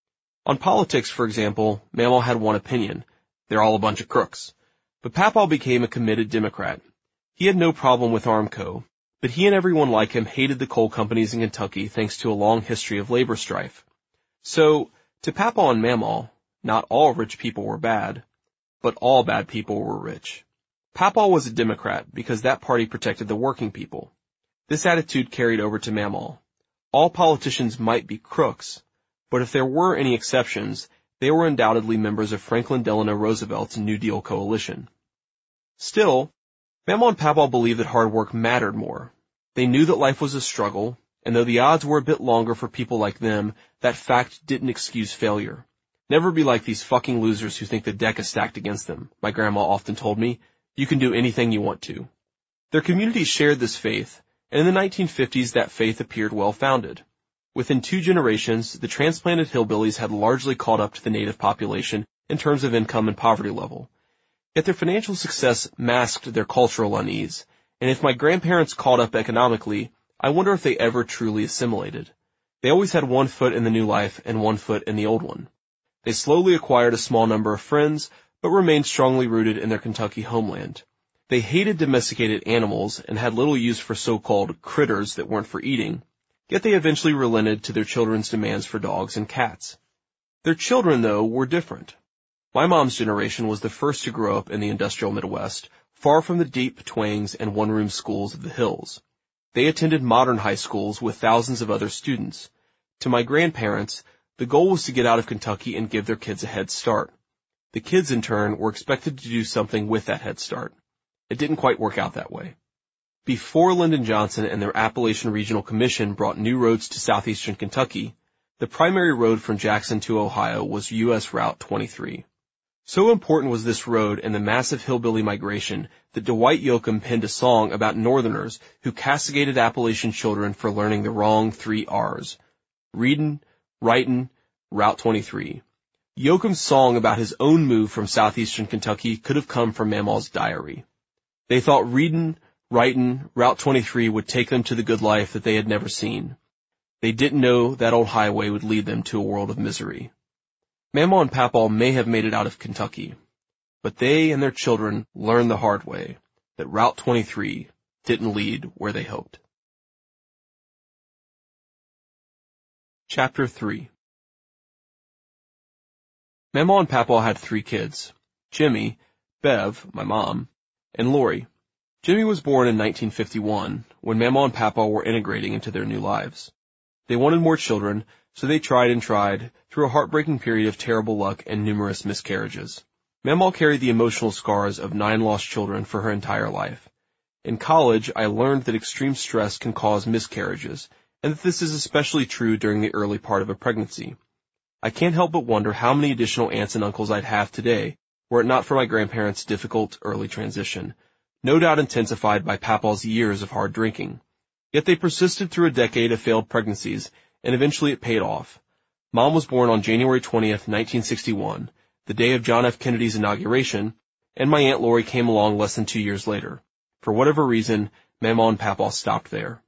On politics, for example, Mamaw had one opinion: they're all a bunch of crooks. But Papaw became a committed Democrat. He had no problem with Armco, but he and everyone like him hated the coal companies in Kentucky thanks to a long history of labor strife. So, to Papaw and Mamaw, not all rich people were bad, but all bad people were rich. Papaw was a Democrat because that party protected the working people. This attitude carried over to Mamaw. All politicians might be crooks, but if there were any exceptions, they were undoubtedly members of Franklin Delano Roosevelt's New Deal coalition. Still, Mamaw and Papaw believed that hard work mattered more. They knew that life was a struggle, and though the odds were a bit longer for people like them, that fact didn't excuse failure. Never be like these fucking losers who think the deck is stacked against them, my grandma often told me. You can do anything you want to. Their community shared this faith, and in the 1950s that faith appeared well-founded. Within 2 generations, the transplanted hillbillies had largely caught up to the native population in terms of income and poverty level. Yet their financial success masked their cultural unease, and if my grandparents caught up economically, I wonder if they ever truly assimilated. They always had one foot in the new life and one foot in the old one. They slowly acquired a small number of friends, but remained strongly rooted in their Kentucky homeland. They hated domesticated animals and had little use for so-called critters that weren't for eating, yet they eventually relented to their children's demands for dogs and cats. Their children, though, were different. My mom's generation was the first to grow up in the industrial Midwest, far from the deep twangs and one-room schools of the hills. They attended modern high schools with thousands of other students. To my grandparents, the goal was to get out of Kentucky and give their kids a head start. The kids, in turn, were expected to do something with that head start. It didn't quite work out that way. Before Lyndon Johnson and their Appalachian Regional Commission brought new roads to southeastern Kentucky, the primary road from Jackson to Ohio was U.S. Route 23. So important was this road and the massive hillbilly migration that Dwight Yoakam penned a song about Northerners who castigated Appalachian children for learning the wrong 3 R's. Readin', Writin', Route 23. Yoakam's song about his own move from southeastern Kentucky could have come from Mamaw's diary. They thought readin', writin', Route 23 would take them to the good life that they had never seen. They didn't know that old highway would lead them to a world of misery. Mamaw and Papaw may have made it out of Kentucky, but they and their children learned the hard way that Route 23 didn't lead where they hoped. Chapter 3. Mamaw and Papaw had 3 kids, Jimmy, Bev, my mom, and Lori. Jimmy was born in 1951, when Mamaw and Papaw were integrating into their new lives. They wanted more children, so they tried and tried through a heartbreaking period of terrible luck and numerous miscarriages. Mamaw carried the emotional scars of 9 lost children for her entire life. In college, I learned that extreme stress can cause miscarriages, and that this is especially true during the early part of a pregnancy. I can't help but wonder how many additional aunts and uncles I'd have today were it not for my grandparents' difficult early transition, no doubt intensified by Papaw's years of hard drinking. Yet they persisted through a decade of failed pregnancies, and eventually it paid off. Mom was born on January 20th, 1961, the day of John F. Kennedy's inauguration, and my Aunt Lori came along less than 2 years later. For whatever reason, Mamaw and Papaw stopped there.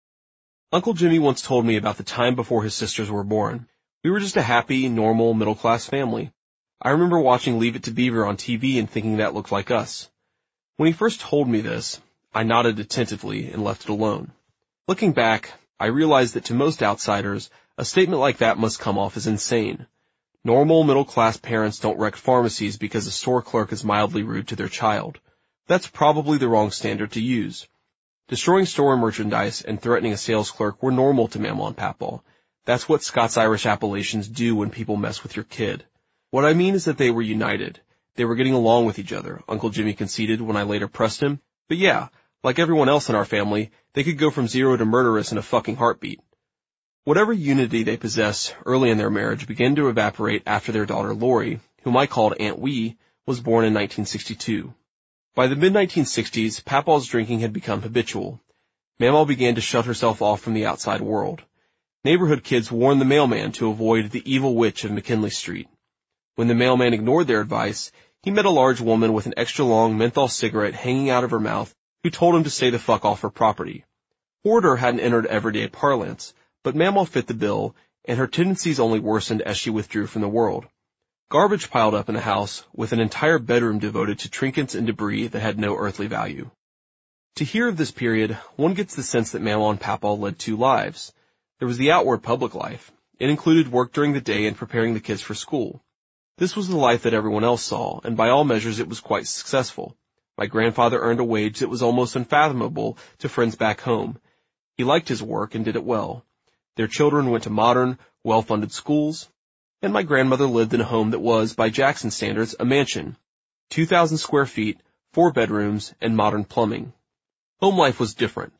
Uncle Jimmy once told me about the time before his sisters were born. We were just a happy, normal, middle-class family. I remember watching Leave It to Beaver on TV and thinking that looked like us. When he first told me this, I nodded attentively and left it alone. Looking back, I realized that to most outsiders, a statement like that must come off as insane. Normal middle-class parents don't wreck pharmacies because a store clerk is mildly rude to their child. That's probably the wrong standard to use. Destroying store merchandise and threatening a sales clerk were normal to Mamaw and Papaw. That's what Scots-Irish Appalachians do when people mess with your kid. What I mean is that they were united. They were getting along with each other, Uncle Jimmy conceded when I later pressed him. But yeah, like everyone else in our family, they could go from 0 to murderous in a fucking heartbeat. Whatever unity they possessed early in their marriage began to evaporate after their daughter Lori, whom I called Aunt Wee, was born in 1962. By the mid-1960s, Papaw's drinking had become habitual. Mamaw began to shut herself off from the outside world. Neighborhood kids warned the mailman to avoid the evil witch of McKinley Street. When the mailman ignored their advice, he met a large woman with an extra-long menthol cigarette hanging out of her mouth who told him to stay the fuck off her property. Hoarder hadn't entered everyday parlance, but Mamaw fit the bill, and her tendencies only worsened as she withdrew from the world. Garbage piled up in the house, with an entire bedroom devoted to trinkets and debris that had no earthly value. To hear of this period, one gets the sense that Mamaw and Papaw led 2 lives. There was the outward public life. It included work during the day and preparing the kids for school. This was the life that everyone else saw, and by all measures it was quite successful. My grandfather earned a wage that was almost unfathomable to friends back home. He liked his work and did it well. Their children went to modern, well-funded schools, and my grandmother lived in a home that was, by Jackson standards, a mansion. 2,000 square feet, 4 bedrooms, and modern plumbing. Home life was different.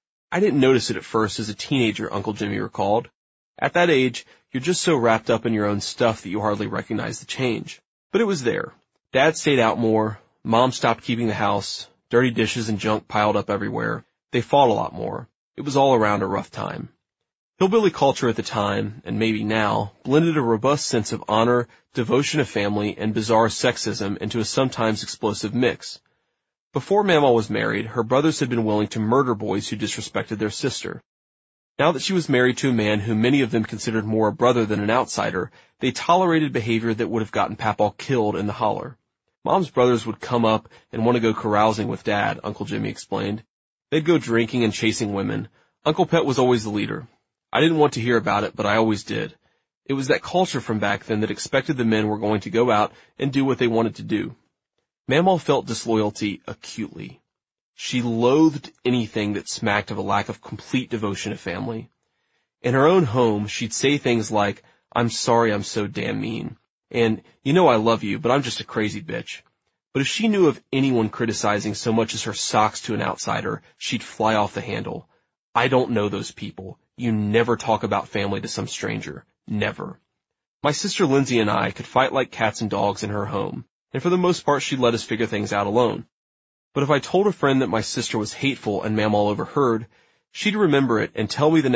I didn't notice it at first as a teenager, Uncle Jimmy recalled. At that age, you're just so wrapped up in your own stuff that you hardly recognize the change. But it was there. Dad stayed out more. Mom stopped keeping the house. Dirty dishes and junk piled up everywhere. They fought a lot more. It was all around a rough time. Hillbilly culture at the time, and maybe now, blended a robust sense of honor, devotion to family, and bizarre sexism into a sometimes explosive mix. Before Mamaw was married, her brothers had been willing to murder boys who disrespected their sister. Now that she was married to a man whom many of them considered more a brother than an outsider, they tolerated behavior that would have gotten Papaw killed in the holler. Mom's brothers would come up and want to go carousing with Dad, Uncle Jimmy explained. They'd go drinking and chasing women. Uncle Pet was always the leader. I didn't want to hear about it, but I always did. It was that culture from back then that expected the men were going to go out and do what they wanted to do. Mamaw felt disloyalty acutely. She loathed anything that smacked of a lack of complete devotion to family. In her own home, she'd say things like, "I'm sorry I'm so damn mean," and, "You know I love you, but I'm just a crazy bitch." But if she knew of anyone criticizing so much as her socks to an outsider, she'd fly off the handle. I don't know those people. You never talk about family to some stranger. Never. My sister Lindsay and I could fight like cats and dogs in her home, and for the most part she'd let us figure things out alone. But if I told a friend that my sister was hateful and Ma'am all overheard, she'd remember it and tell me the